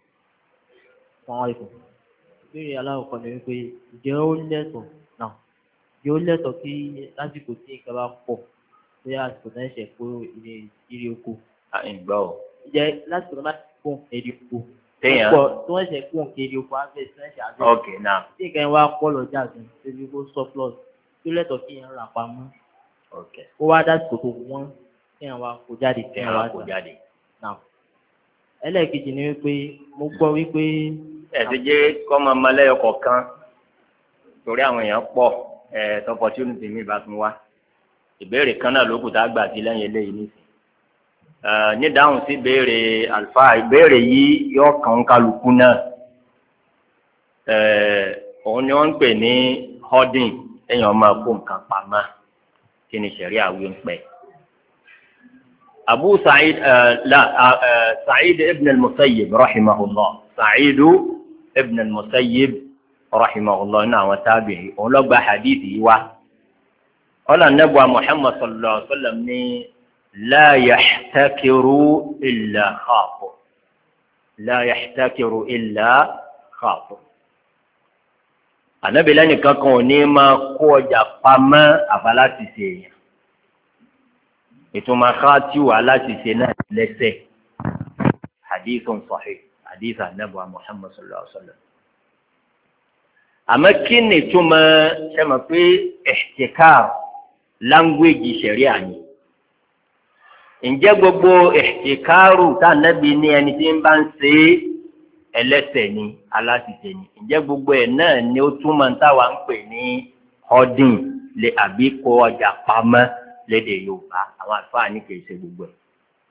ìbéèrè aláwọ̀kọ́ ni wípé ǹjẹ́ ó lẹ́tọ̀ọ́ náà ǹjẹ́ ó lẹ́tọ̀ọ́ kí lásìkò tí nǹkan bá pọ̀ bí àsìkò náà ṣẹ̀ kó ilé ìrírí oko. ìgbà o. ǹjẹ́ lásìkò náà ṣẹ̀ kó èrè oko. téèyàn pọ̀ tí wọ́n ṣẹ̀ kó èrè oko abẹ́ tí wọ́n ṣẹ̀ abẹ́. ok náà. tí nǹkan wá pọ̀ lọ́jà gan ṣébi kó surplus tó lẹ́tọ̀ọ́ kí yẹn rà pamọ́. ok. ó wá dásìkò tó wọ́n kí yẹn wá kó jáde kí yẹn wá kó jáde. náà ẹlẹ́ẹ̀kejì ni wípé mo gbọ́ wípé ẹ̀sìn jẹ́ kọ́mọ ọmọlẹ́yọ kọ̀ọ̀kan torí àwọn èèyàn pọ̀ ẹ̀ opportunity mi bá tún wá ìbéèrè kan náà lókùn tá a gbà sí lẹ́yìn eléyìí nísìnyí. ní dáhùn sí ìbéèrè àlùfáà ìbéèrè yìí yóò kàn kálukú náà òun ni wọ́n ń pè ní hoarding èèyàn máa kó nǹkan pamọ́ kí ni ṣẹ̀rí àwí ń pẹ́. Abu Sa'id la Sa'id ibn al-Musayyib rahimahullah Sa'id ibn al-Musayyib rahimahullah ní àwọn tábìrì òun ló gba hadith yìí wá. قال النبي محمد صلى الله عليه وسلم لا يحتكر إلا خاطر لا يحتكر إلا خاطر Ànábì lẹ́nìkan kan ò ní máa kó ọjà pamọ́ àbá láti ṣe èèyàn ìtumọ̀ káàtì wà láti ṣe náà lẹ́sẹ̀ hadithun sahih hadith Ànábì Muhammad sallallahu alaihi wasallam. àmọ́ kí ni ìtumọ̀ ṣe mọ̀ pé ihtikar language ṣẹ̀ríà ni ǹjẹ́ gbogbo ihtikaru tá Ànábì ní ẹni tí ń bá ń ṣe ẹlẹ́ṣẹ̀ ni aláṣìṣe ni ǹjẹ́ gbogbo ẹ̀ náà ni ó túmọ̀ ń táwa ń pè ní hoarding lè àbí kó ọjà pamọ́ lédè Yorùbá àwọn àlùfáà ní kì í ṣe gbogbo ẹ̀.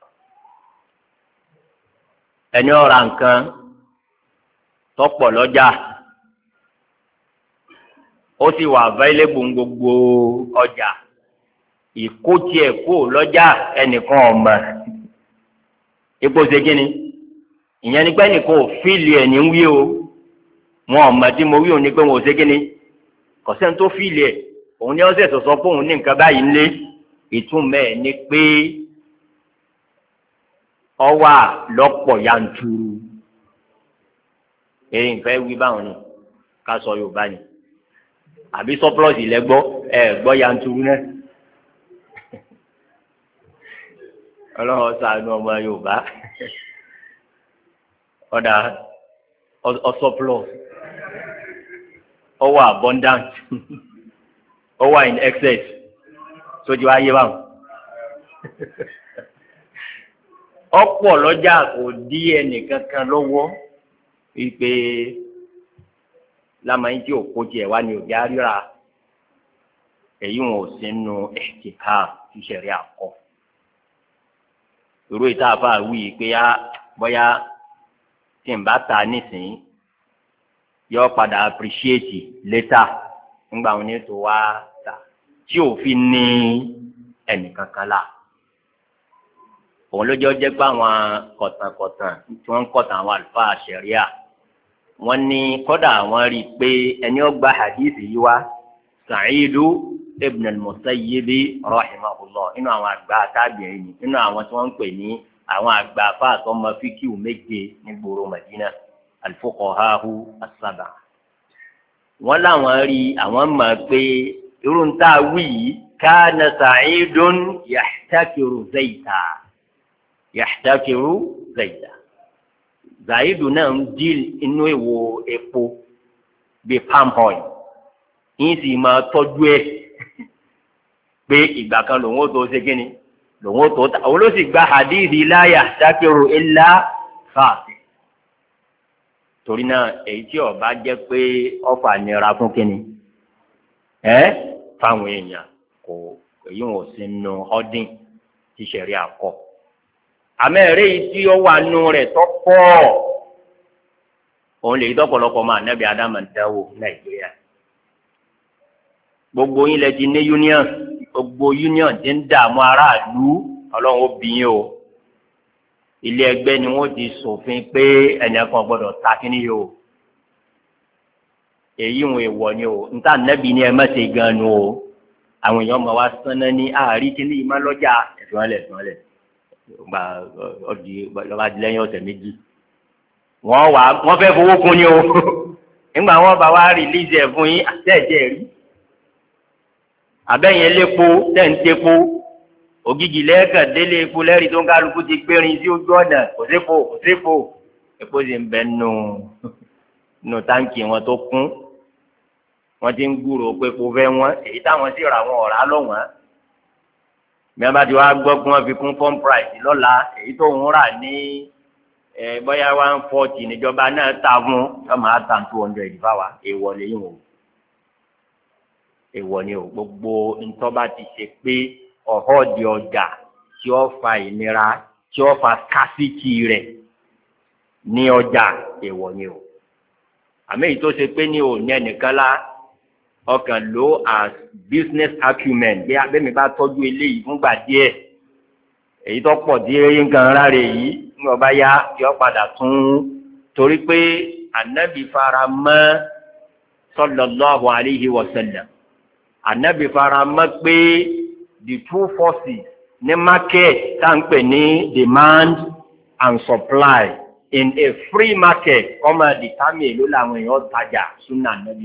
ẹni ó ra nǹkan tọ́pọ̀ lọ́jà ó sì wà available gbogbo ọjà ìkótì ẹ̀ kó lọ́jà ẹnìkan ọ̀mà ipò ṣe kí ni ìyẹn ni pé ẹnìkan ò fíìlì ẹ̀ ní wí o wọn ọ̀mà tí mo wí òun ni pé wọn ò ṣe kí ni kò sẹ́ni tó fíìlì ẹ̀ òun ni wọ́n sì sọ pé òun ní nǹkan báyìí ńlé ìtumọ̀ ẹ̀ ni pé ó wà lọ́pọ̀ yanturu èyí ń fẹ́ wí báwọn ni ká sọ Yorùbá ni àbí sọpọlọsì lẹgbọ ẹ gbọ́ yanturu náà Ọlọ́run ṣàánú ọmọ Yorùbá ọdà ọsọpọlọ ọwọ́ abundant ọwọ́ in excess sójú ayé báwọn ọ̀pọ̀ lọ́jà kò dí ẹnìkankan lọ́wọ́ wípé lamẹ́yìn tí òkú jẹ wá ní òjá ríra èyí wọn ò sí nù ẹ̀kíkà ìṣẹ̀rí àkọ́ irú ìta àfa wí pé á bóyá tí n bá ta nísìnyí yọ padà appreciate later nígbà wọn ní tó wá ta tí òfin ní ẹnìkankan la òun ló jẹ́ jẹ́ pé àwọn kọ̀tànkọ̀tàn tí wọ́n ń kọ̀tàn àwọn àlùfáà ṣẹ̀ríà wọ́n ní kódà wọ́n rí i pé ẹni ó gba hadithi yìí wá Sa'idu ibn al-Musayyib rahimahullah inú àwọn àgbà tábìrin ni inú àwọn tí wọ́n ń pè ní àwọn àgbà fáàtọ́ ọmọ fíkìú méje ní gbòòrò Madina al-fuqahahu as-sab'a. wọ́n láwọn rí àwọn mọ̀ pé irú ń tà wí yìí kana Sa'idun yahtakiru zayta yahtakiru zayta. Zaidu náà ń díl inú èwo epo bíi palm oil yín sì máa tọ́jú ẹ̀ pé ìgbà kan lòun ó tó ṣe kí ni lòun ó tó ta òun ló sì gba hadithi la yahtakiru illa fàṣẹ. torí náà èyí tí ó bá jẹ́ pé ọ̀fà nira fún kí ni ẹ́ fáwọn èèyàn kò èyí wọn ò sí nu ọdún tí sẹ̀rí àkọ́. àmẹ́rẹ́ yìí tí ó wà nù rẹ̀ tó pọ̀ òun lè dọ́pọ̀lọpọ̀ máa nẹ́bí Ádámù dáwò Nàìjíríà gbogbo yín lẹ ti ní union gbogbo union ti ń dààmú aráàlú Ọlọ́run ó bí yín o ilé ẹgbẹ́ ni wọ́n ti ṣòfin pé ẹnìkan gbọ́dọ̀ ta kíní yìí o èyí ń wọ̀ ni o níta nẹ́bi ni ẹ má ṣe gan nu o àwọn èèyàn máa wá sánná ní àárí kí ní ìmọ̀ lọ́jà ẹ̀sùn ọ̀lẹ̀ ẹ̀sùn ọ̀lẹ̀ gba ọdì lọ́ba lẹ́yìn ọ̀sẹ̀ méjì wọ́n wà wọ́n fẹ́ fowó kún ni o nígbà wọn bá wá rìlíìsì ẹ̀ fún yín àtẹ̀jẹ̀ rí abẹ́yẹn lépo tẹ̀ǹtẹ̀po ògìgì lẹ́ẹ̀kan délé epo lẹ́rìí tó ń kálukú ti gbérin sí ojú ọ̀nà kò sépo kò sépo epo sì ń bẹ nù nù táǹkì wọn tó kún wọn ti ń gbúrò pé kò fẹ́ wọn èyí táwọn sì ra wọn ọ̀rá lọ́wọ́n bí wọn bá ti wá gbọ́ pé wọ́n fi kún fọ́n price lọ́la èyí tó ń rà ní ẹ bóyá one forty níjọba náà ta fún ọmọ àtàn two hundred fáwa èèwọ̀ lẹ́yìn o èèwọ̀ ni o gbogbo ntọ́ba ti ṣe pé ọ̀họ́ di ọjà tí ó fa ìnira tí ó fa kásìkì rẹ̀ ní ọjà èèwọ̀ ni o àmì èyí tó ṣe pé ní òní ẹnìkan lá ọkàn ló as business acumen bí abẹ́mi bá tọ́jú eléyìí fúngbà díẹ̀ èyí tó pọ̀ díẹ̀ nǹkan rárẹ̀ yìí ní ọba yá tí ó padà tún torí pé ànábì fara mọ́ sallallahu alayhi wa sallam ànábì fara mọ́ pé the two forces ní market tá à ń pè ní demand and supply in a free market ọmọ dìtámì èlò làwọn èèyàn tajà súnà ànábì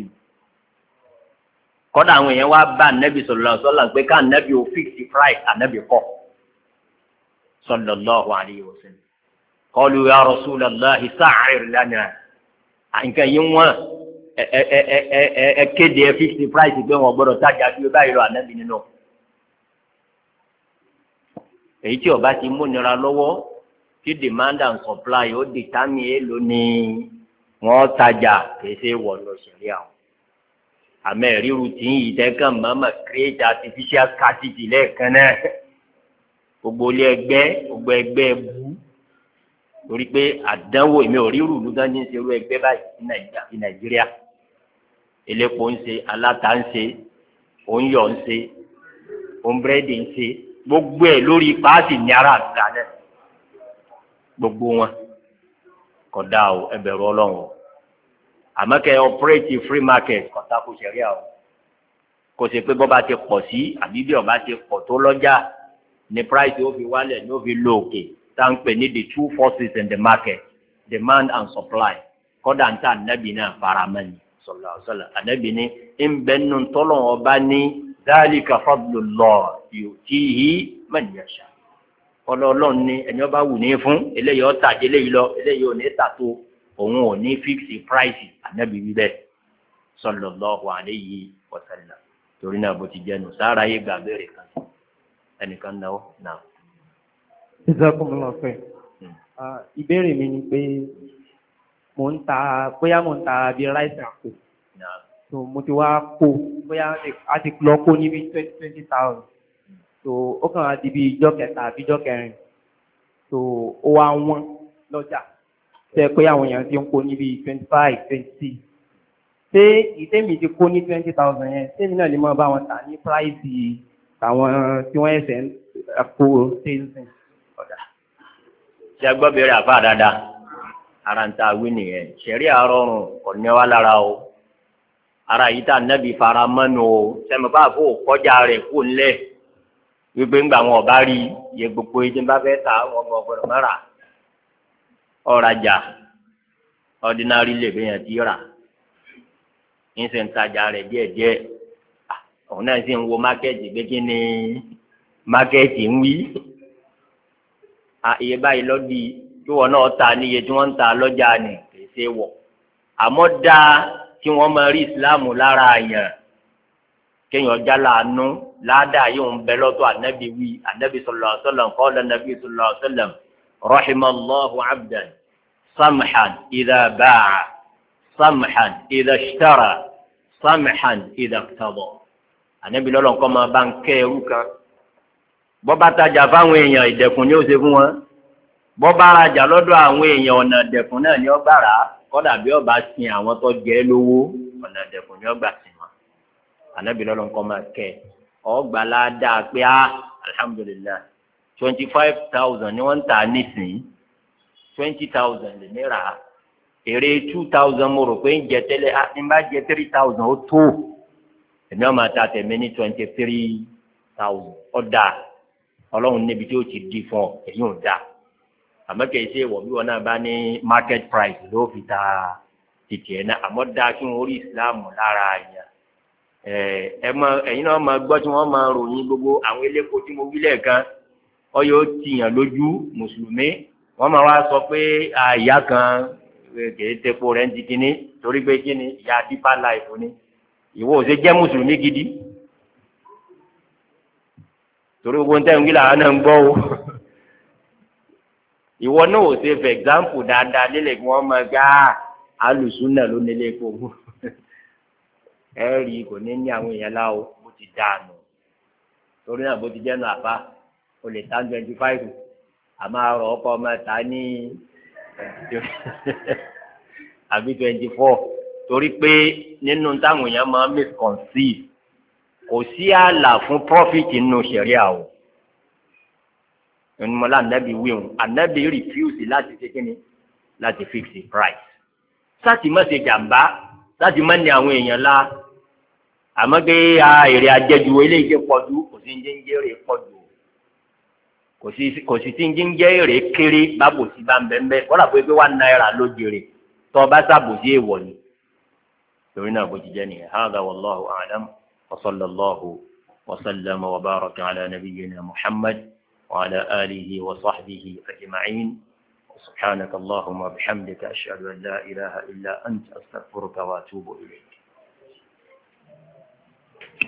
kọ́dà àwọn èèyàn wá bá ànábì sallallahu alaihi wasallam pé ká ànábì ò fix the price ànábì kọ́ sallallahu alaihi wasallam qalu ya rasulallahi sa'ir lana nǹkan yìí wọ́n ẹ ẹ ẹ ẹ ẹ kéde ẹ fix the price pé wọ́n gbọ́dọ̀ tajà bí ó báyìí lọ ànábì nínú èyí tí ó bá ti múnira lọ́wọ́ tí demand and supply ó dìtámì èlò ni wọ́n tajà kèsè wọ̀ lọ sẹ̀rí àwọn àmọ́ ìrírí tí ń yìí tẹ́kàn mọ́mọ́ create artificial scarcity lẹ́ẹ̀kan náà gbogbo ilé ẹgbẹ́ gbogbo ẹgbẹ́ bú torí pé àdánwò èmi ò rí rúùlù tó ń ṣe irú ẹgbẹ́ báyìí ní Nàìjíríà elépo ń ṣe aláta ń ṣe òǹyọ̀ ń ṣe òǹbírẹ́dì ń ṣe gbogbo ẹ̀ lórí paasi ní ara àgbà náà gbogbo wọn kódà o ẹ bẹ̀rù Ọlọ́run o àmọ́ kẹ́ operate free market kọ́tà kò ṣẹ̀ríà o kò ṣe pé bọ́ba ti pọ̀ sí àbí bí ọba ti pọ̀ tó lọ́jà ní price ó fi wálẹ̀ ní ó fi lọ òkè tá ń pè ní the two forces in the market demand and supply kọ́dà ń tà ànábì náà faramẹ́ni sallallahu alaihi wasallam ànábì ní ń bẹ́ nù tọ́lọ̀ ọba ní dhalika fadlullah yu'tihi man yasha ọlọ́ọ̀lọ́ọ̀ ní ẹni ọba wù ní fún eléyìí ọ̀tà eléyìí lọ eléyìí ò ní tà tó òun ò ní fíksì price ànábì wíbẹ̀ sallallahu alayhi wa sallam torí náà bó ti jẹnu sára yé gbà bẹ́ẹ̀rẹ̀ kan ẹnìkan náà náà. Jazakumullahu khair. Ìbéèrè mi ni pé mo ń ta bóyá mo ń ta bíi rice àpò so mo ti wá kó bóyá a ti lọ kó níbi twenty twenty thousand so ó kàn á di bíi ijọ́ kẹta àbí ijọ́ kẹrin so ó wá wọ́n lọ́jà tẹ pé àwọn èèyàn ti ń kó níbi twenty five twenty six ṣé ìtẹ́mi ti kó ní twenty thousand yẹn sẹ́mi náà lè máa bá wọn tà ní price àwọn tí wọ́n ẹ̀sẹ̀ ń kó sales ọ̀dà. ṣé gbọ́ bẹ̀rẹ̀ àfa dáadáa ara ń ta wí nìyẹn ṣẹ̀rí àárọ̀rùn ọ̀nẹ́ wa lára o ara yìí tá nẹ́bí fara mọ́nu o sẹ́mi bá fò kọjá rẹ̀ kó ńlẹ̀ wípé ńgbà wọn ọ̀bá rí iye gbogbo ìdí bá fẹ́ ta wọn gbọ́dọ̀ mọ́ra ọ̀rajà ordinary lè bẹ́yẹn ti rà ń ṣe ń tajà rẹ̀ díẹ̀díẹ̀ òun náà sì ń wo mákẹ́ẹ̀tì pé kí ni mákẹ́ẹ̀tì ń wí iye báyìí lọ́dí tí wọn náà ta ní iye tí wọ́n ń ta lọ́jà ni kìí ṣe wọ̀ àmọ́ dáa kí wọ́n máa rí ìsìláàmù lára àyàn kéèyàn já láàánú ládàá yóò ń bẹ lọ́tọ̀ ànábì wí ànábì sallallahu alaihi wasallam qala ànábì sallallahu alaihi wasallam rahimallahu abdan samhan idha ba'a samhan idha ishtara samhan idha iqtada ànábì lọ́lọ́ nǹkan máa bá ń kẹ́ ẹrú kan bọ́ bá tajà fáwọn èèyàn ìdẹ̀kùn ni ó ṣe fún wọn bọ́ bá rajà lọ́dọ̀ àwọn èèyàn ọ̀nà ìdẹ̀kùn náà ni ó gbàrà kọ́dà bí ó bá sin àwọn tó jẹ́ lówó ọ̀nà ìdẹ̀kùn ni ó gbà sí wọn ànábì lọ́lọ́ nǹkan máa kẹ́ ọgbà ládàá pé á alhamdulillah twenty five thousand ni wọ́n ń tà nísìnyí twenty thousand lè ní rà á èrè two thousand mo rò pé ń jẹ tẹ́lẹ̀ á ní bá jẹ three thousand ó tó èmi ọmọ ta tẹ̀mí ní twenty three thousand ọ̀dà ọlọ́run níbi tí ó ti di fún ọ èyí ò dáa àmọ́ kìí ṣe wọ̀ bí wọn náà bá ní market price ló fi ta títì ẹ̀ náà àmọ́ dáa kí wọ́n rí ìsìláàmù lára yẹn ẹ mọ ẹ̀yin náà máa gbọ́ tí wọ́n máa ròyìn gbogbo àwọn eléko tí mo wí lẹ́ẹ̀kan ọyọ tìyàn lójú mùsùlùmí wọ́n máa wá sọ pé àyà kan kìí tepo rẹ̀ ń di kíní torí pé kíní ìyá deeper life ni ìwọ ò ṣe jẹ́ mùsùlùmí gidi torí gbogbo ń tẹ̀ ń wí làwọn náà ń gbọ́ o ìwọ náà ò ṣe for example dáadáa lélẹ̀ kí wọ́n máa gbá alùsùn náà ló nílé epo ẹ rí kò ní ní àwọn èèyàn láwo bó ti dànù torí náà bó ti jẹ́ nù àbá o lè ta twenty five àmọ́ àrò ọkọ̀ ọmọ ta ní àbí twenty four torí pé nínú táwọn èèyàn máa misconceive kò sí ààlà fún profit nínú ṣẹ̀ríà o onímọ̀lá ànábì wíwọ̀n ànábì refuse láti ṣe kíni láti fix the price sáàtì má ṣe jàmbá sáàtì má ní àwọn èèyàn la àmọ́ pé èrè àjẹjù eléyìí ṣe pọ̀jù kò sí ń jẹ́ ń jẹ́ èrè pọ̀jù kò sí kò sí tí ń jẹ́ ń jẹ́ èrè kéré bábòsí bá ń bẹ́ẹ̀ bẹ́ẹ̀ kọ́lá pé pé wà náírà ló jèrè tó o bá sábòsí èèwọ̀ ni torí náà bó ti jẹ́ nìyẹn hādhā wallāhu a'lam wa sallallahu wa sallama wa baraka ala nabiyyina Muhammad wa ala alihi wa sahbihi ajma'in subhanaka Allahumma wa bihamdika ashhadu an la ilaha illa anta astaghfiruka wa atubu ilayk.